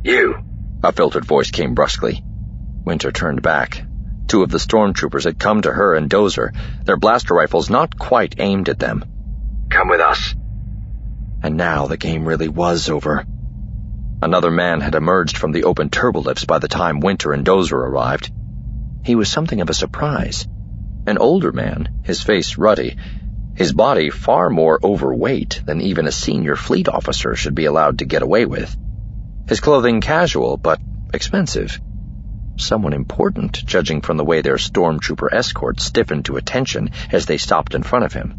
"You," a filtered voice came brusquely. Winter turned back. Two of the stormtroopers had come to her and Dozer, their blaster rifles not quite aimed at them. "Come with us." And now the game really was over. Another man had emerged from the open turbolifts by the time Winter and Dozer arrived. He was something of a surprise. An older man, his face ruddy, his body far more overweight than even a senior fleet officer should be allowed to get away with. His clothing casual, but expensive. Someone important, judging from the way their stormtrooper escort stiffened to attention as they stopped in front of him.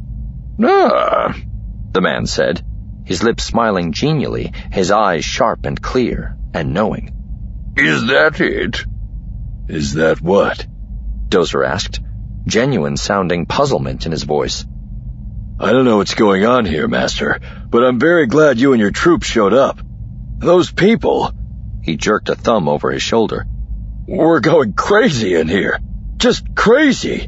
"Ah," the man said, his lips smiling genially, his eyes sharp and clear and knowing. "Is that it?" "Is that what?" Dozer asked, genuine-sounding puzzlement in his voice. "I don't know what's going on here, Master, but I'm very glad you and your troops showed up. Those people," he jerked a thumb over his shoulder, "we're going crazy in here. Just crazy."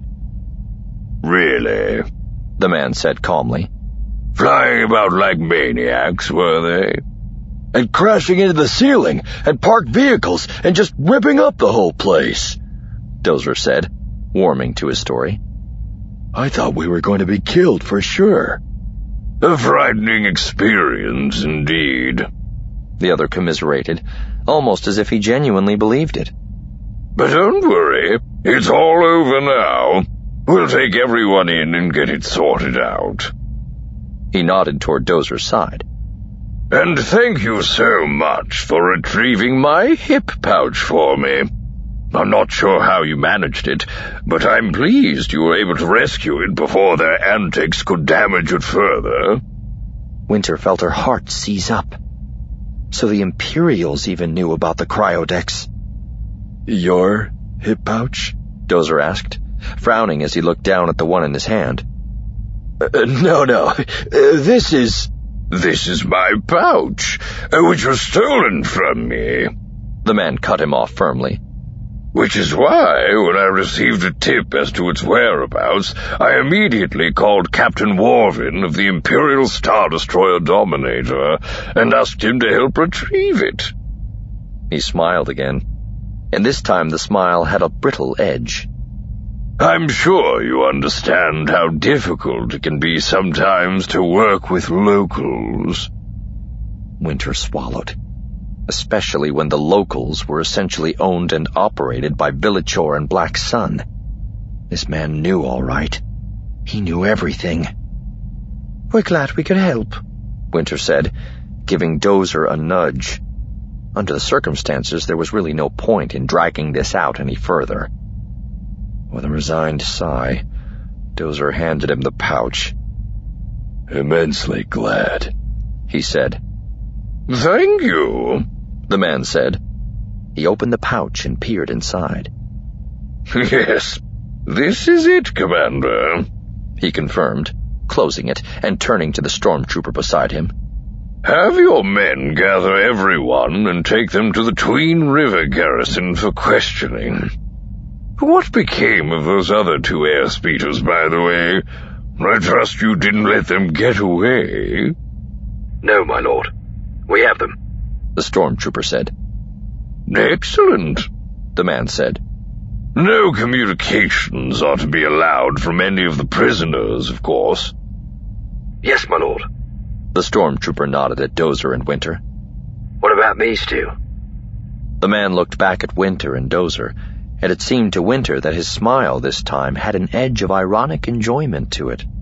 "Really?" the man said calmly. "Flying about like maniacs, were they?" "And crashing into the ceiling, and parked vehicles, and just ripping up the whole place," Dozer said, warming to his story. "I thought we were going to be killed for sure." "A frightening experience, indeed," the other commiserated, almost as if he genuinely believed it. "But don't worry, it's all over now. We'll take everyone in and get it sorted out." He nodded toward Dozer's side. "And thank you so much for retrieving my hip pouch for me. I'm not sure how you managed it, but I'm pleased you were able to rescue it before their antics could damage it further." Winter felt her heart seize up. So the Imperials even knew about the cryodecks. "Your hip pouch?" Dozer asked, frowning as he looked down at the one in his hand. No, this is my pouch, which was stolen from me," the man cut him off firmly. "Which is why, when I received a tip as to its whereabouts, I immediately called Captain Warvin of the Imperial Star Destroyer Dominator and asked him to help retrieve it." He smiled again, and this time the smile had a brittle edge. "I'm sure you understand how difficult it can be sometimes to work with locals." Winter swallowed, especially when the locals were essentially owned and operated by Villachor and Black Sun. This man knew all right. He knew everything. "We're glad we could help," Winter said, giving Dozer a nudge. Under the circumstances, there was really no point in dragging this out any further. With a resigned sigh, Dozer handed him the pouch. "Immensely glad," he said. "Thank you," the man said. He opened the pouch and peered inside. "Yes, this is it, Commander," he confirmed, closing it and turning to the stormtrooper beside him. "Have your men gather everyone and take them to the Tween River garrison for questioning. What became of those other two airspeeders, by the way? I trust you didn't let them get away." "No, my lord. We have them," the stormtrooper said. "Excellent," the man said. "No communications are to be allowed from any of the prisoners, of course." "Yes, my lord." The stormtrooper nodded at Dozer and Winter. "What about these two?" The man looked back at Winter and Dozer, and it seemed to Winter that his smile this time had an edge of ironic enjoyment to it.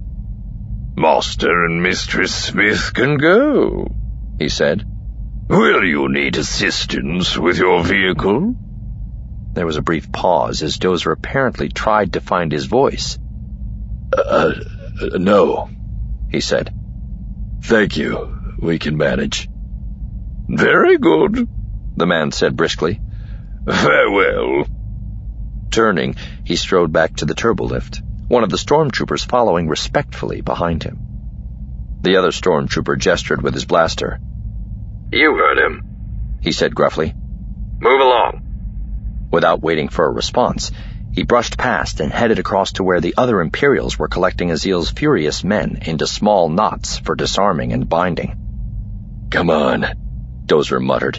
"Master and Mistress Smith can go," he said. "Will you need assistance with your vehicle?" There was a brief pause as Dozer apparently tried to find his voice. No," he said. "Thank you. We can manage." "Very good," the man said briskly. "Farewell." Turning, he strode back to the turbolift, one of the stormtroopers following respectfully behind him. The other stormtrooper gestured with his blaster. "You heard him," he said gruffly. "Move along." Without waiting for a response, he brushed past and headed across to where the other Imperials were collecting Azil's furious men into small knots for disarming and binding. "Come on," Dozer muttered,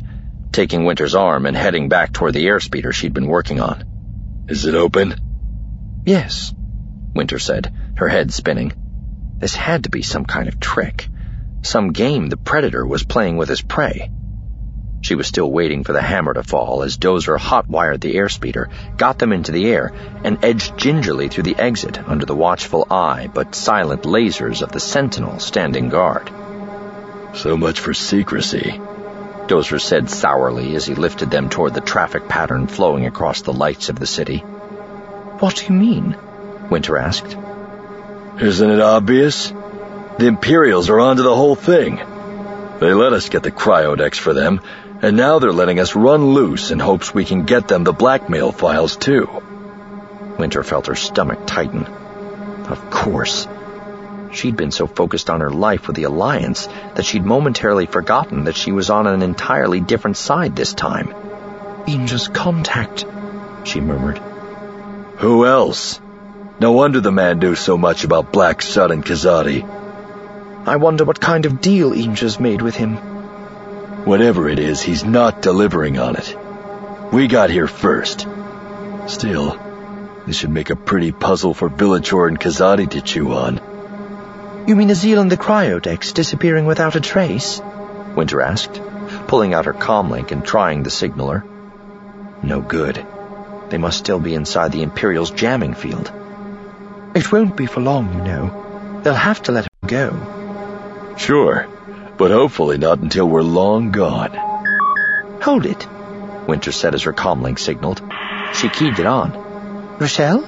taking Winter's arm and heading back toward the airspeeder she'd been working on. Is it open? Yes, Winter said, her head spinning. This had to be some kind of trick. Some game the Predator was playing with his prey. She was still waiting for the hammer to fall as Dozer hot-wired the airspeeder, got them into the air, and edged gingerly through the exit under the watchful eye but silent lasers of the Sentinel standing guard. So much for secrecy, Dozer said sourly as he lifted them toward the traffic pattern flowing across the lights of the city. What do you mean? Winter asked. Isn't it obvious? The Imperials are onto the whole thing. They let us get the cryodecks for them, and now they're letting us run loose in hopes we can get them the blackmail files too. Winter felt her stomach tighten. Of course. She'd been so focused on her life with the Alliance that she'd momentarily forgotten that she was on an entirely different side this time. Inja's contact, she murmured. Who else? No wonder the man knew so much about Black Sun and Kazadi. I wonder what kind of deal Inja's made with him. Whatever it is, he's not delivering on it. We got here first. Still, this should make a pretty puzzle for Villachor and Kazadi to chew on. You mean Azil and the cryodecks disappearing without a trace? Winter asked, pulling out her comlink and trying the signaler. No good. They must still be inside the Imperial's jamming field. It won't be for long, you know. They'll have to let him go. Sure, but hopefully not until we're long gone. Hold it, Winter said as her comlink signaled. She keyed it on. Rochelle?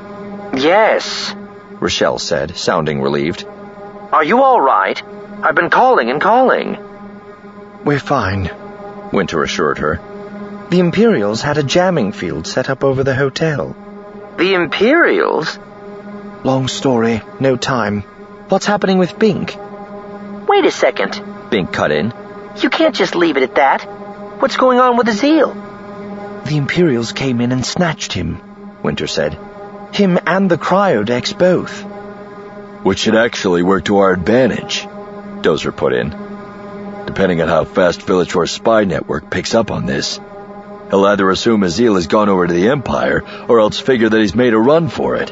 Yes, Rochelle said, sounding relieved. Are you all right? I've been calling and calling. We're fine, Winter assured her. The Imperials had a jamming field set up over the hotel. The Imperials? Long story, no time. What's happening with Bink? Wait a second. Bink cut in. You can't just leave it at that. What's going on with Azil? The Imperials came in and snatched him, Winter said. Him and the cryodecks both. Which should actually work to our advantage, Dozer put in. Depending on how fast Villachor's spy network picks up on this, he'll either assume Azil has gone over to the Empire, or else figure that he's made a run for it.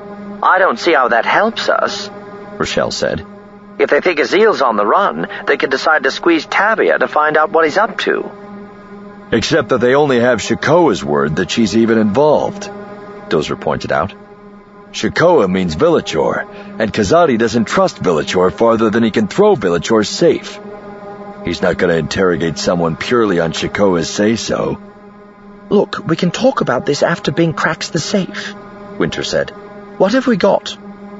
I don't see how that helps us, Rochelle said. If they think Azil's on the run, they could decide to squeeze Tabia to find out what he's up to. Except that they only have Shakoa's word that she's even involved, Dozer pointed out. Shakoa means Villachor, and Kazadi doesn't trust Villachor farther than he can throw Villachor safe. He's not going to interrogate someone purely on Shakoa's say-so. Look, we can talk about this after Bink cracks the safe, Winter said. What have we got?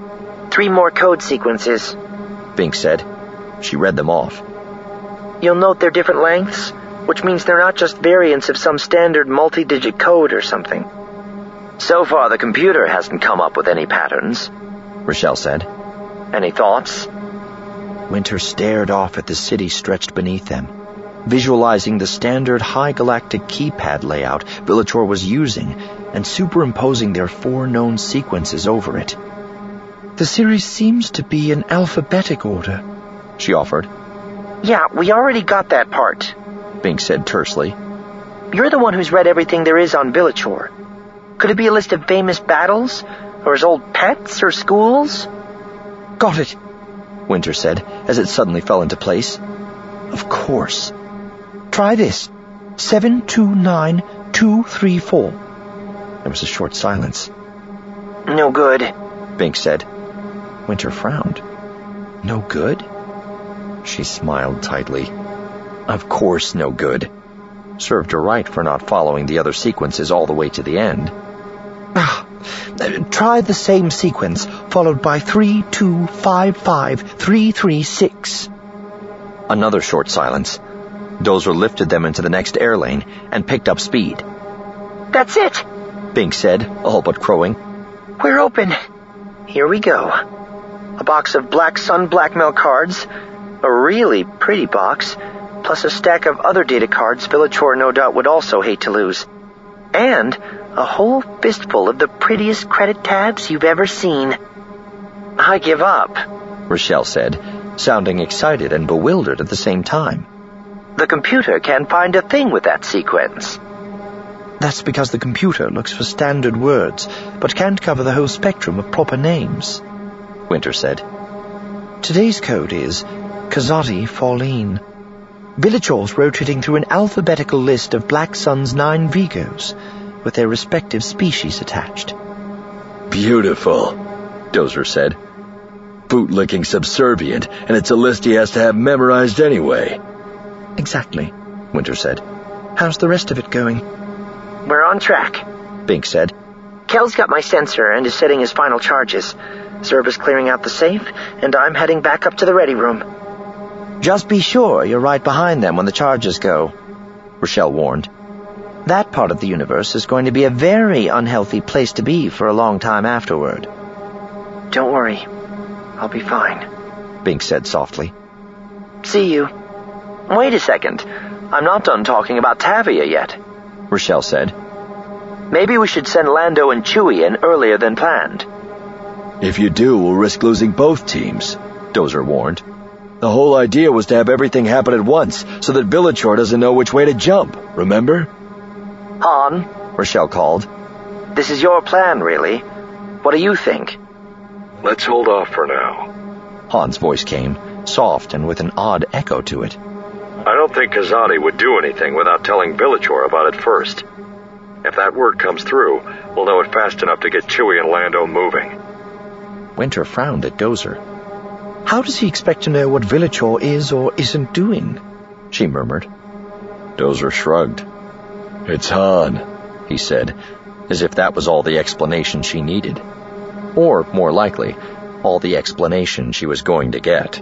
3 more code sequences, Bink said. She read them off. You'll note they're different lengths, which means they're not just variants of some standard multi-digit code or something. So far, the computer hasn't come up with any patterns, Rochelle said. Any thoughts? Winter stared off at the city stretched beneath them, visualizing the standard high galactic keypad layout Villachor was using and superimposing their 4 known sequences over it. The series seems to be in alphabetic order, she offered. Yeah, we already got that part, Bink said tersely. You're the one who's read everything there is on Villachor. Could it be a list of famous battles? Or his old pets or schools? Got it, Winter said, as it suddenly fell into place. Of course. Try this. 729234. There was a short silence. No good, Bink said. Winter frowned. No good? She smiled tightly. Of course no good. Served her right for not following the other sequences all the way to the end. Try the same sequence, followed by 3255336. Another short silence. Dozer lifted them into the next air lane and picked up speed. That's it, Bink said, all but crowing. We're open. Here we go. A box of Black Sun blackmail cards, a really pretty box, plus a stack of other data cards Villachor no doubt would also hate to lose. And a whole fistful of the prettiest credit tabs you've ever seen. I give up, Rochelle said, sounding excited and bewildered at the same time. The computer can't find a thing with that sequence. That's because the computer looks for standard words, but can't cover the whole spectrum of proper names, Winter said. Today's code is Kazati Falleen. Villagers rotating through an alphabetical list of Black Sun's 9 Vigos, with their respective species attached. Beautiful, Dozer said. Bootlicking subservient, and it's a list he has to have memorized anyway. Exactly, Winter said. How's the rest of it going? We're on track, Bink said. Kel's got my sensor and is setting his final charges. Zerba's clearing out the safe, and I'm heading back up to the ready room. Just be sure you're right behind them when the charges go, Rochelle warned. That part of the universe is going to be a very unhealthy place to be for a long time afterward. Don't worry. I'll be fine, Bink said softly. See you. Wait a second. I'm not done talking about Tavia yet, Rochelle said. Maybe we should send Lando and Chewie in earlier than planned. If you do, we'll risk losing both teams, Dozer warned. The whole idea was to have everything happen at once, so that Villachor doesn't know which way to jump, remember? Han, Rochelle called. This is your plan, really. What do you think? Let's hold off for now. Han's voice came, soft and with an odd echo to it. I don't think Kazati would do anything without telling Villachor about it first. If that word comes through, we'll know it fast enough to get Chewie and Lando moving. Winter frowned at Dozer. How does he expect to know what Villachor is or isn't doing? She murmured. Dozer shrugged. It's Han, he said, as if that was all the explanation she needed. Or, more likely, all the explanation she was going to get.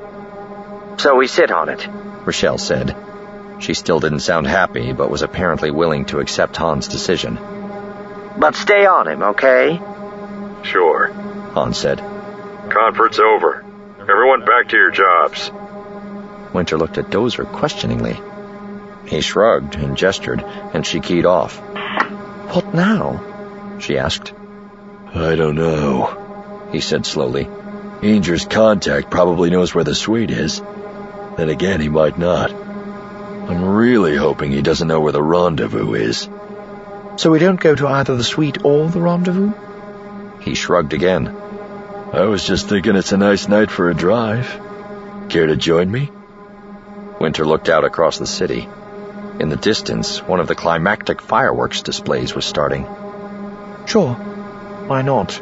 So we sit on it, Rochelle said. She still didn't sound happy, but was apparently willing to accept Han's decision. But stay on him, okay? Sure, Han said. Conference over. Everyone back to your jobs. Winter looked at Dozer questioningly. He shrugged and gestured, and she keyed off. What now? She asked. I don't know, he said slowly. Ainger's contact probably knows where the suite is. Then again, he might not. I'm really hoping he doesn't know where the rendezvous is. So we don't go to either the suite or the rendezvous? He shrugged again. I was just thinking it's a nice night for a drive. Care to join me? Winter looked out across the city. In the distance, one of the climactic fireworks displays was starting. Sure. Why not?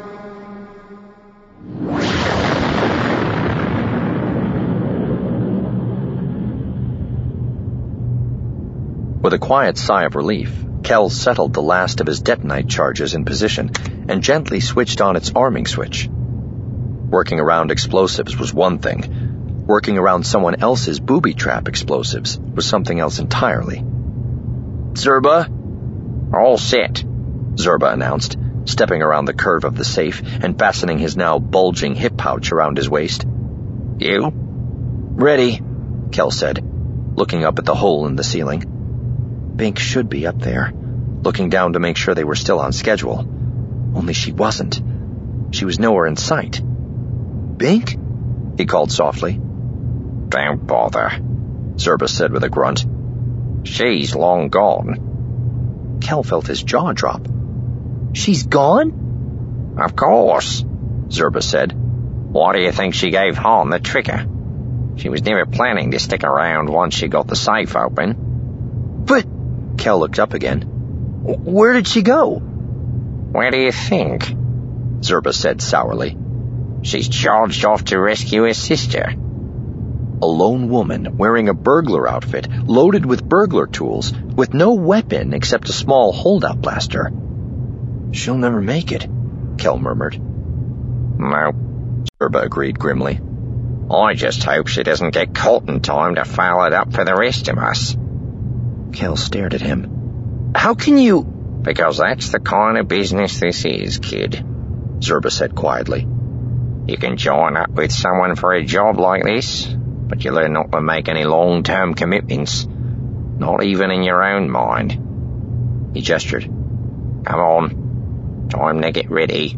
With a quiet sigh of relief, Kel settled the last of his detonite charges in position and gently switched on its arming switch. Working around explosives was one thing. Working around someone else's booby-trap explosives was something else entirely. Zerba? All set, Zerba announced, stepping around the curve of the safe and fastening his now bulging hip pouch around his waist. You? Ready, Kel said, looking up at the hole in the ceiling. Bink should be up there, looking down to make sure they were still on schedule. Only she wasn't. She was nowhere in sight. Bink? He called softly. Don't bother, Zerba said with a grunt. She's long gone. Kel felt his jaw drop. She's gone? Of course, Zerba said. Why do you think she gave Han the trigger? She was never planning to stick around once she got the safe open. But... Kel looked up again. Where did she go? Where do you think? Zerba said sourly. She's charged off to rescue his sister. A lone woman wearing a burglar outfit, loaded with burglar tools, with no weapon except a small holdout blaster. She'll never make it, Kel murmured. No, Zerba agreed grimly. I just hope she doesn't get caught in time to foul it up for the rest of us. Kel stared at him. How can you... Because that's the kind of business this is, kid, Zerba said quietly. You can join up with someone for a job like this, but you learn not to make any long-term commitments, not even in your own mind. He gestured. Come on, time to get ready.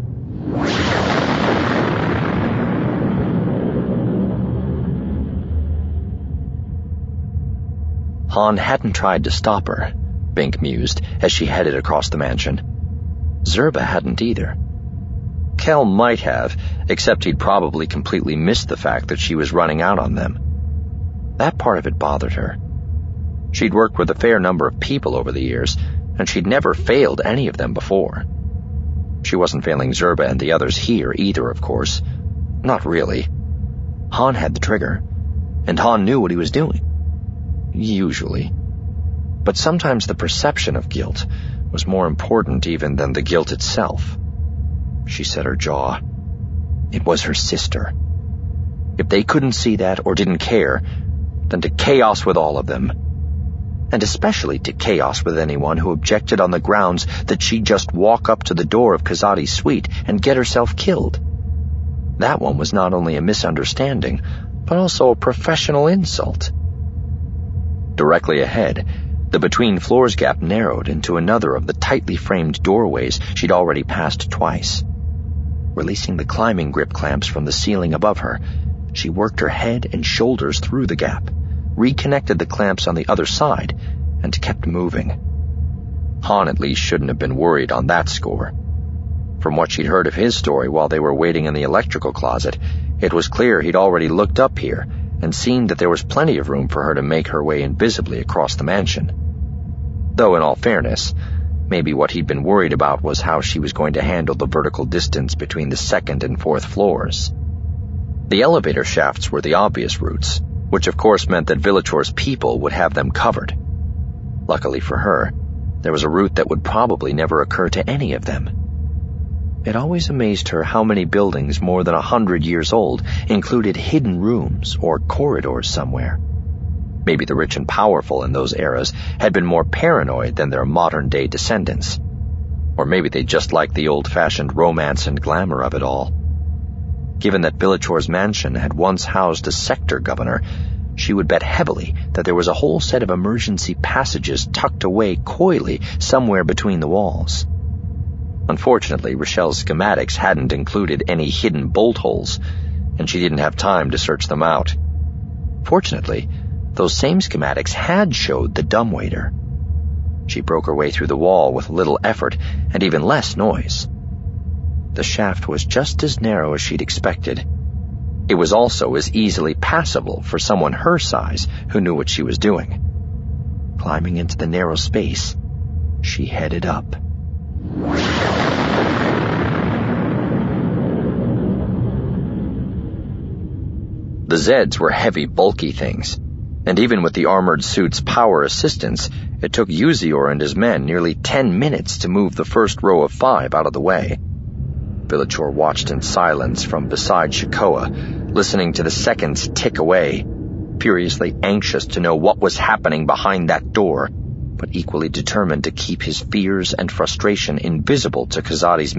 Han hadn't tried to stop her, Bink mused as she headed across the mansion. Zerba hadn't either. Kel might have, except he'd probably completely missed the fact that she was running out on them. That part of it bothered her. She'd worked with a fair number of people over the years, and she'd never failed any of them before. She wasn't failing Zerba and the others here either, of course. Not really. Han had the trigger, and Han knew what he was doing. Usually. But sometimes the perception of guilt was more important even than the guilt itself. She set her jaw. It was her sister. If they couldn't see that or didn't care, then to chaos with all of them. And especially to chaos with anyone who objected on the grounds that she'd just walk up to the door of Kazati's suite and get herself killed. That one was not only a misunderstanding, but also a professional insult. Directly ahead, the between floors gap narrowed into another of the tightly framed doorways she'd already passed twice. Releasing the climbing grip clamps from the ceiling above her, she worked her head and shoulders through the gap, reconnected the clamps on the other side, and kept moving. Han at least shouldn't have been worried on that score. From what she'd heard of his story while they were waiting in the electrical closet, it was clear he'd already looked up here and seen that there was plenty of room for her to make her way invisibly across the mansion. Though, in all fairness, maybe what he'd been worried about was how she was going to handle the vertical distance between the second and fourth floors. The elevator shafts were the obvious routes, which of course meant that Villachor's people would have them covered. Luckily for her, there was a route that would probably never occur to any of them. It always amazed her how many buildings more than 100 years old included hidden rooms or corridors somewhere. Maybe the rich and powerful in those eras had been more paranoid than their modern-day descendants. Or maybe they just liked the old-fashioned romance and glamour of it all. Given that Villachor's mansion had once housed a sector governor, she would bet heavily that there was a whole set of emergency passages tucked away coyly somewhere between the walls. Unfortunately, Rochelle's schematics hadn't included any hidden bolt holes, and she didn't have time to search them out. Fortunately, those same schematics had showed the dumbwaiter. She broke her way through the wall with little effort and even less noise. The shaft was just as narrow as she'd expected. It was also as easily passable for someone her size who knew what she was doing. Climbing into the narrow space, she headed up. The Zeds were heavy, bulky things, and even with the armored suit's power assistance, it took Uzior and his men nearly 10 minutes to move the first row of 5 out of the way. Villachor watched in silence from beside Shakoa, listening to the seconds tick away, furiously anxious to know what was happening behind that door, but equally determined to keep his fears and frustration invisible to Kazati's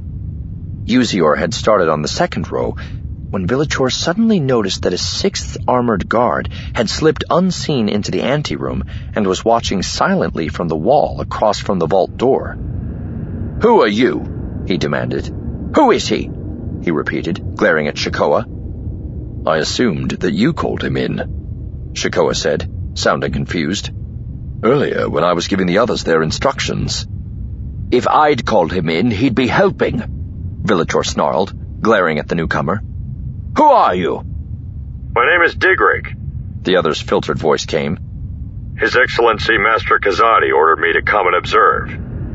men. Uzior had started on the second row when Villachor suddenly noticed that a 6th armored guard had slipped unseen into the anteroom and was watching silently from the wall across from the vault door. "Who are you?" he demanded. "Who is he?" he repeated, glaring at Shakoa. "I assumed that you called him in," Shakoa said, sounding confused. "Earlier, when I was giving the others their instructions." "If I'd called him in, he'd be helping," Villachor snarled, glaring at the newcomer. "Who are you?" "My name is Digrig," the other's filtered voice came. "His Excellency Master Kazati ordered me to come and observe."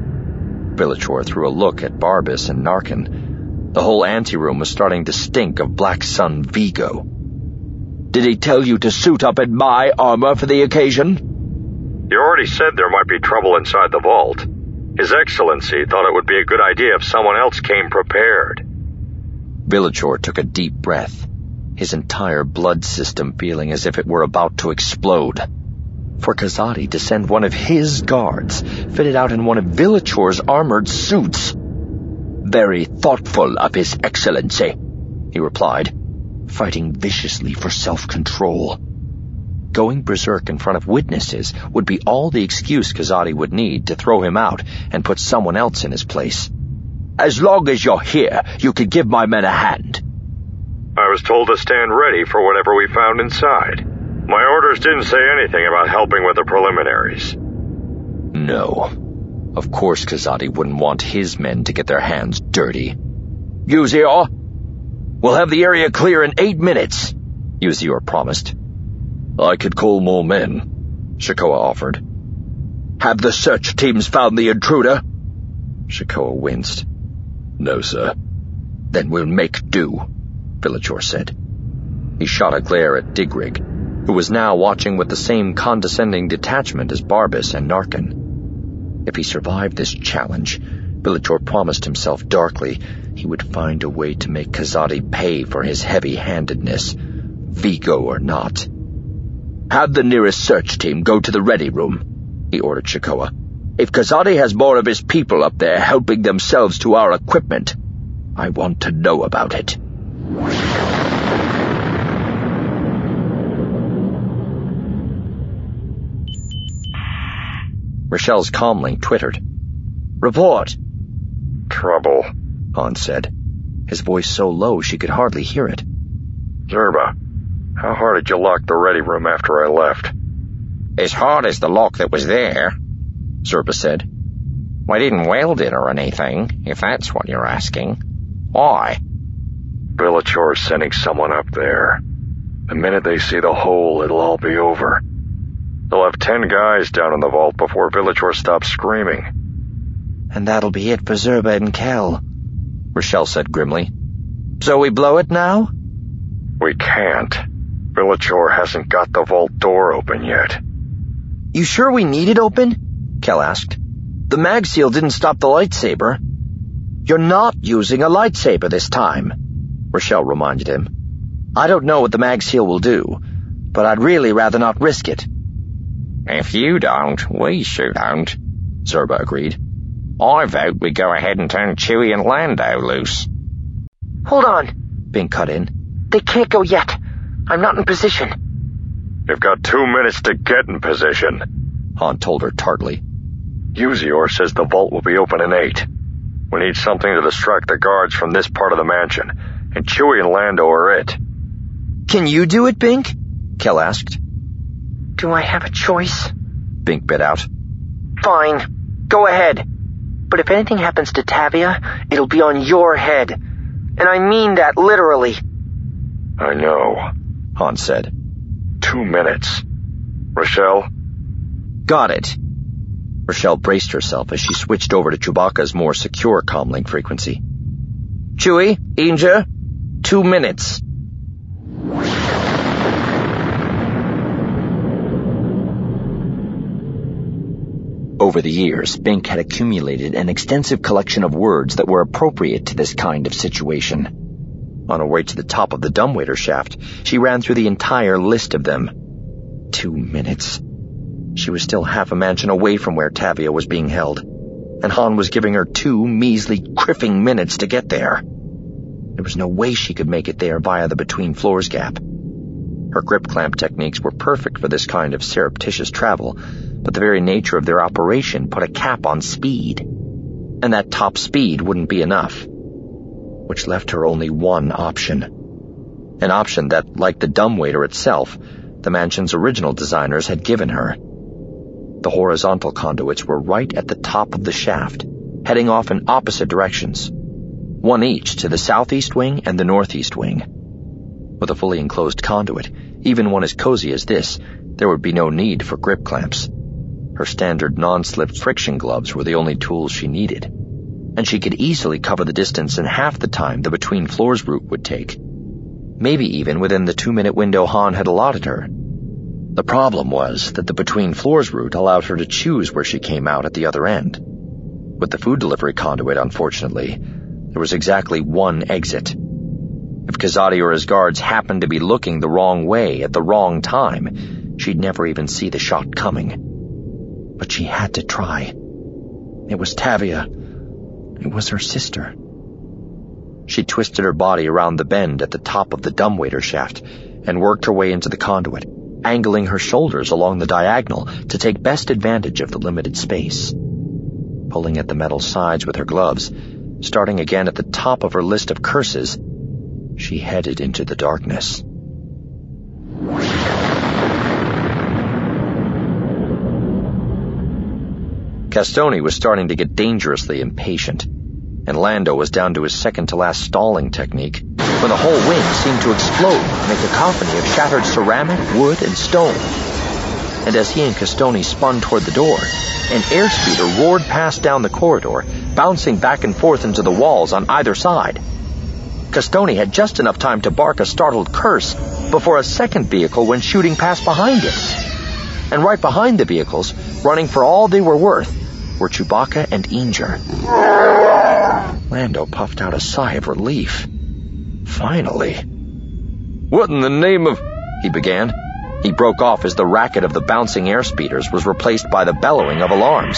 Villachor threw a look at Barbas and Narkin. The whole anteroom was starting to stink of Black Sun Vigo. "Did he tell you to suit up in my armor for the occasion?" "He already said there might be trouble inside the vault. His Excellency thought it would be a good idea if someone else came prepared." Villachor took a deep breath, his entire blood system feeling as if it were about to explode. For Kazati to send one of his guards, fitted out in one of Villachor's armored suits. "Very thoughtful of His Excellency," he replied, fighting viciously for self-control. Going berserk in front of witnesses would be all the excuse Kazati would need to throw him out and put someone else in his place. "As long as you're here, you can give my men a hand." "I was told to stand ready for whatever we found inside." My orders didn't say anything about helping with the preliminaries. No. Of course Kazati wouldn't want his men to get their hands dirty. Uzior, we'll have the area clear in 8 minutes, Uzior promised. I could call more men, Shakoa offered. Have the search teams found the intruder? Shakoa winced. No, sir. Then we'll make do, Villachor said. He shot a glare at Digrig, who was now watching with the same condescending detachment as Barbas and Narkin. If he survived this challenge, Villachor promised himself darkly he would find a way to make Kazati pay for his heavy-handedness, Vigo or not. Have the nearest search team go to the ready room, he ordered Shakoa. If Kazati has more of his people up there helping themselves to our equipment, I want to know about it. Rochelle's comlink twittered. Report. Trouble, Han said, his voice so low she could hardly hear it. Zerba, how hard did you lock the ready room after I left? As hard as the lock that was there, Zerba said. I didn't weld it or anything, if that's what you're asking. Why? Villachor's sending someone up there. The minute they see the hole, it'll all be over. They'll have 10 guys down in the vault before Villachor stops screaming. And that'll be it for Zerba and Kel, Rochelle said grimly. So we blow it now? We can't. Villachor hasn't got the vault door open yet. You sure we need it open? Kel asked. The mag seal didn't stop the lightsaber. You're not using a lightsaber this time, Rochelle reminded him. I don't know what the mag seal will do, but I'd really rather not risk it. If you don't, we shouldn't, Zerba agreed. I vote we go ahead and turn Chewie and Lando loose. Hold on, Bink cut in. They can't go yet. I'm not in position. You've got 2 minutes to get in position, Han told her tartly. Uzior says the vault will be open in 8. We need something to distract the guards from this part of the mansion, and Chewie and Lando are it. Can you do it, Bink? Kel asked. Do I have a choice? Bink bit out. Fine, go ahead. But if anything happens to Tavia, it'll be on your head. And I mean that literally. I know, Han said. 2 minutes. Rochelle? Got it. Rochelle braced herself as she switched over to Chewbacca's more secure comlink frequency. Chewie, Inja, 2 minutes. Over the years, Bink had accumulated an extensive collection of words that were appropriate to this kind of situation. On her way to the top of the dumbwaiter shaft, she ran through the entire list of them. 2 minutes. She was still half a mansion away from where Tavia was being held, and Han was giving her 2 measly, criffing minutes to get there. There was no way she could make it there via the between floors gap. Her grip clamp techniques were perfect for this kind of surreptitious travel, but the very nature of their operation put a cap on speed. And that top speed wouldn't be enough, which left her only one option. An option that, like the dumbwaiter itself, the mansion's original designers had given her. The horizontal conduits were right at the top of the shaft, heading off in opposite directions, one each to the southeast wing and the northeast wing. With a fully enclosed conduit, even one as cozy as this, there would be no need for grip clamps. Her standard non-slip friction gloves were the only tools she needed, and she could easily cover the distance in half the time the between floors route would take, maybe even within the 2-minute window Han had allotted her. The problem was that the between floors route allowed her to choose where she came out at the other end. With the food delivery conduit, unfortunately, there was exactly one exit. If Kazati or his guards happened to be looking the wrong way at the wrong time, she'd never even see the shot coming. But she had to try. It was Tavia. It was her sister. She twisted her body around the bend at the top of the dumbwaiter shaft and worked her way into the conduit, angling her shoulders along the diagonal to take best advantage of the limited space. Pulling at the metal sides with her gloves, starting again at the top of her list of curses, she headed into the darkness. Castoni was starting to get dangerously impatient, and Lando was down to his second-to-last stalling technique when the whole wing seemed to explode in a cacophony of shattered ceramic, wood, and stone. And as he and Castoni spun toward the door, an airspeeder roared past down the corridor, bouncing back and forth into the walls on either side. Castoni had just enough time to bark a startled curse before a second vehicle went shooting past behind it. And right behind the vehicles, running for all they were worth, were Chewbacca and Inger. Lando puffed out a sigh of relief. Finally. What in the name of... he began. He broke off as the racket of the bouncing airspeeders was replaced by the bellowing of alarms.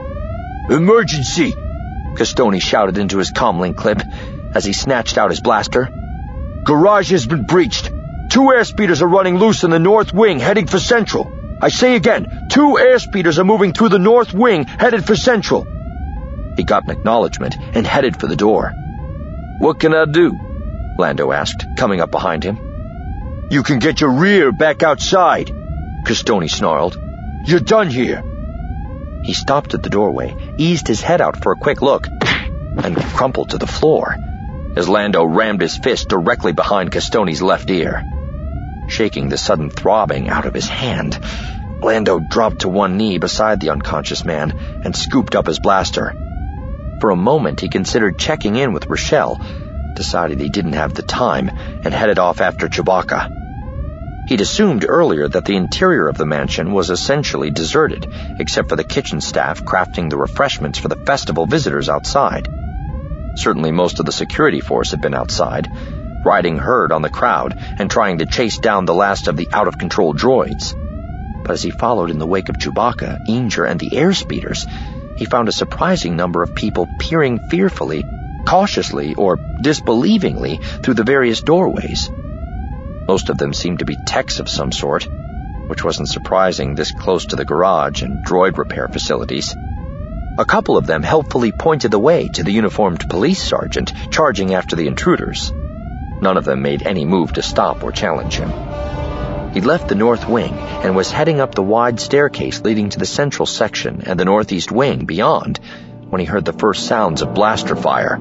Emergency! Castoni shouted into his comlink clip as he snatched out his blaster. Garage has been breached. 2 airspeeders are running loose in the north wing, heading for Central. I say again, 2 airspeeders are moving through the north wing, headed for Central. He got an acknowledgement and headed for the door. What can I do? Lando asked, coming up behind him. You can get your rear back outside, Castoni snarled. You're done here. He stopped at the doorway, eased his head out for a quick look, and crumpled to the floor as Lando rammed his fist directly behind Castoni's left ear. Shaking the sudden throbbing out of his hand, Lando dropped to one knee beside the unconscious man and scooped up his blaster. For a moment, he considered checking in with Rochelle, decided he didn't have the time, and headed off after Chewbacca. He'd assumed earlier that the interior of the mansion was essentially deserted, except for the kitchen staff crafting the refreshments for the festival visitors outside. Certainly most of the security force had been outside, riding herd on the crowd and trying to chase down the last of the out-of-control droids. But as he followed in the wake of Chewbacca, Inger, and the airspeeders, he found a surprising number of people peering fearfully, cautiously, or disbelievingly through the various doorways. Most of them seemed to be techs of some sort, which wasn't surprising this close to the garage and droid repair facilities. A couple of them helpfully pointed the way to the uniformed police sergeant charging after the intruders. None of them made any move to stop or challenge him. He'd left the north wing and was heading up the wide staircase leading to the central section and the northeast wing beyond when he heard the first sounds of blaster fire.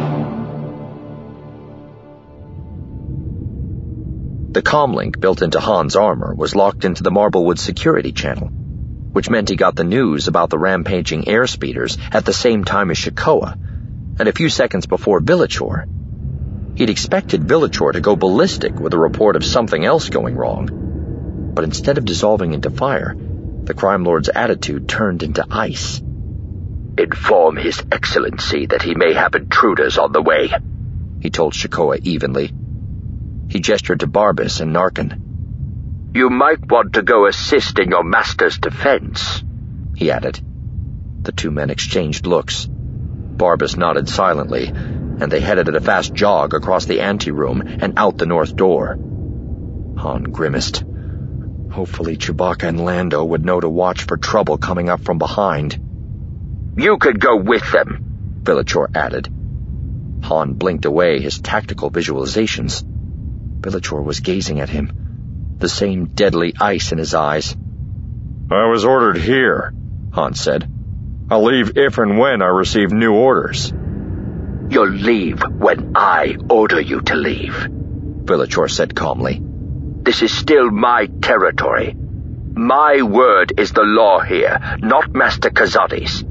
The comlink built into Han's armor was locked into the Marblewood security channel, which meant he got the news about the rampaging airspeeders at the same time as Shakoa, and a few seconds before Villachor. He'd expected Villachor to go ballistic with a report of something else going wrong, but instead of dissolving into fire, the crime lord's attitude turned into ice. Inform His Excellency that he may have intruders on the way, he told Shakoa evenly. He gestured to Barbas and Narkin. You might want to go assist in your master's defense, he added. The 2 men exchanged looks. Barbas nodded silently, and they headed at a fast jog across the anteroom and out the north door. Han grimaced. Hopefully Chewbacca and Lando would know to watch for trouble coming up from behind. You could go with them, Villachor added. Han blinked away his tactical visualizations. Villachor was gazing at him, the same deadly ice in his eyes. I was ordered here, Han said. I'll leave if and when I receive new orders. You'll leave when I order you to leave, Villachor said calmly. This is still my territory. My word is the law here, not Master Kazati's.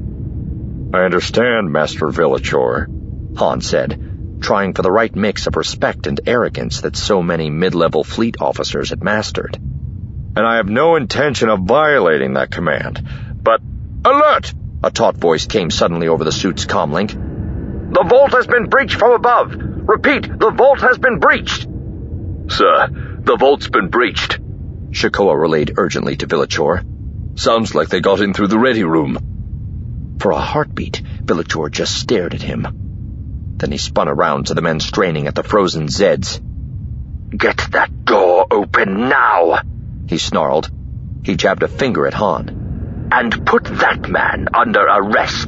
I understand, Master Villachor, Han said, trying for the right mix of respect and arrogance that so many mid-level fleet officers had mastered. And I have no intention of violating that command. But... Alert! A taut voice came suddenly over the suit's comlink. The vault has been breached from above. Repeat, the vault has been breached. Sir, the vault's been breached, Shakoa relayed urgently to Villachor. Sounds like they got in through the ready room. For a heartbeat, Villachor just stared at him. Then he spun around to the men straining at the frozen Zeds. Get that door open now, he snarled. He jabbed a finger at Han. And put that man under arrest.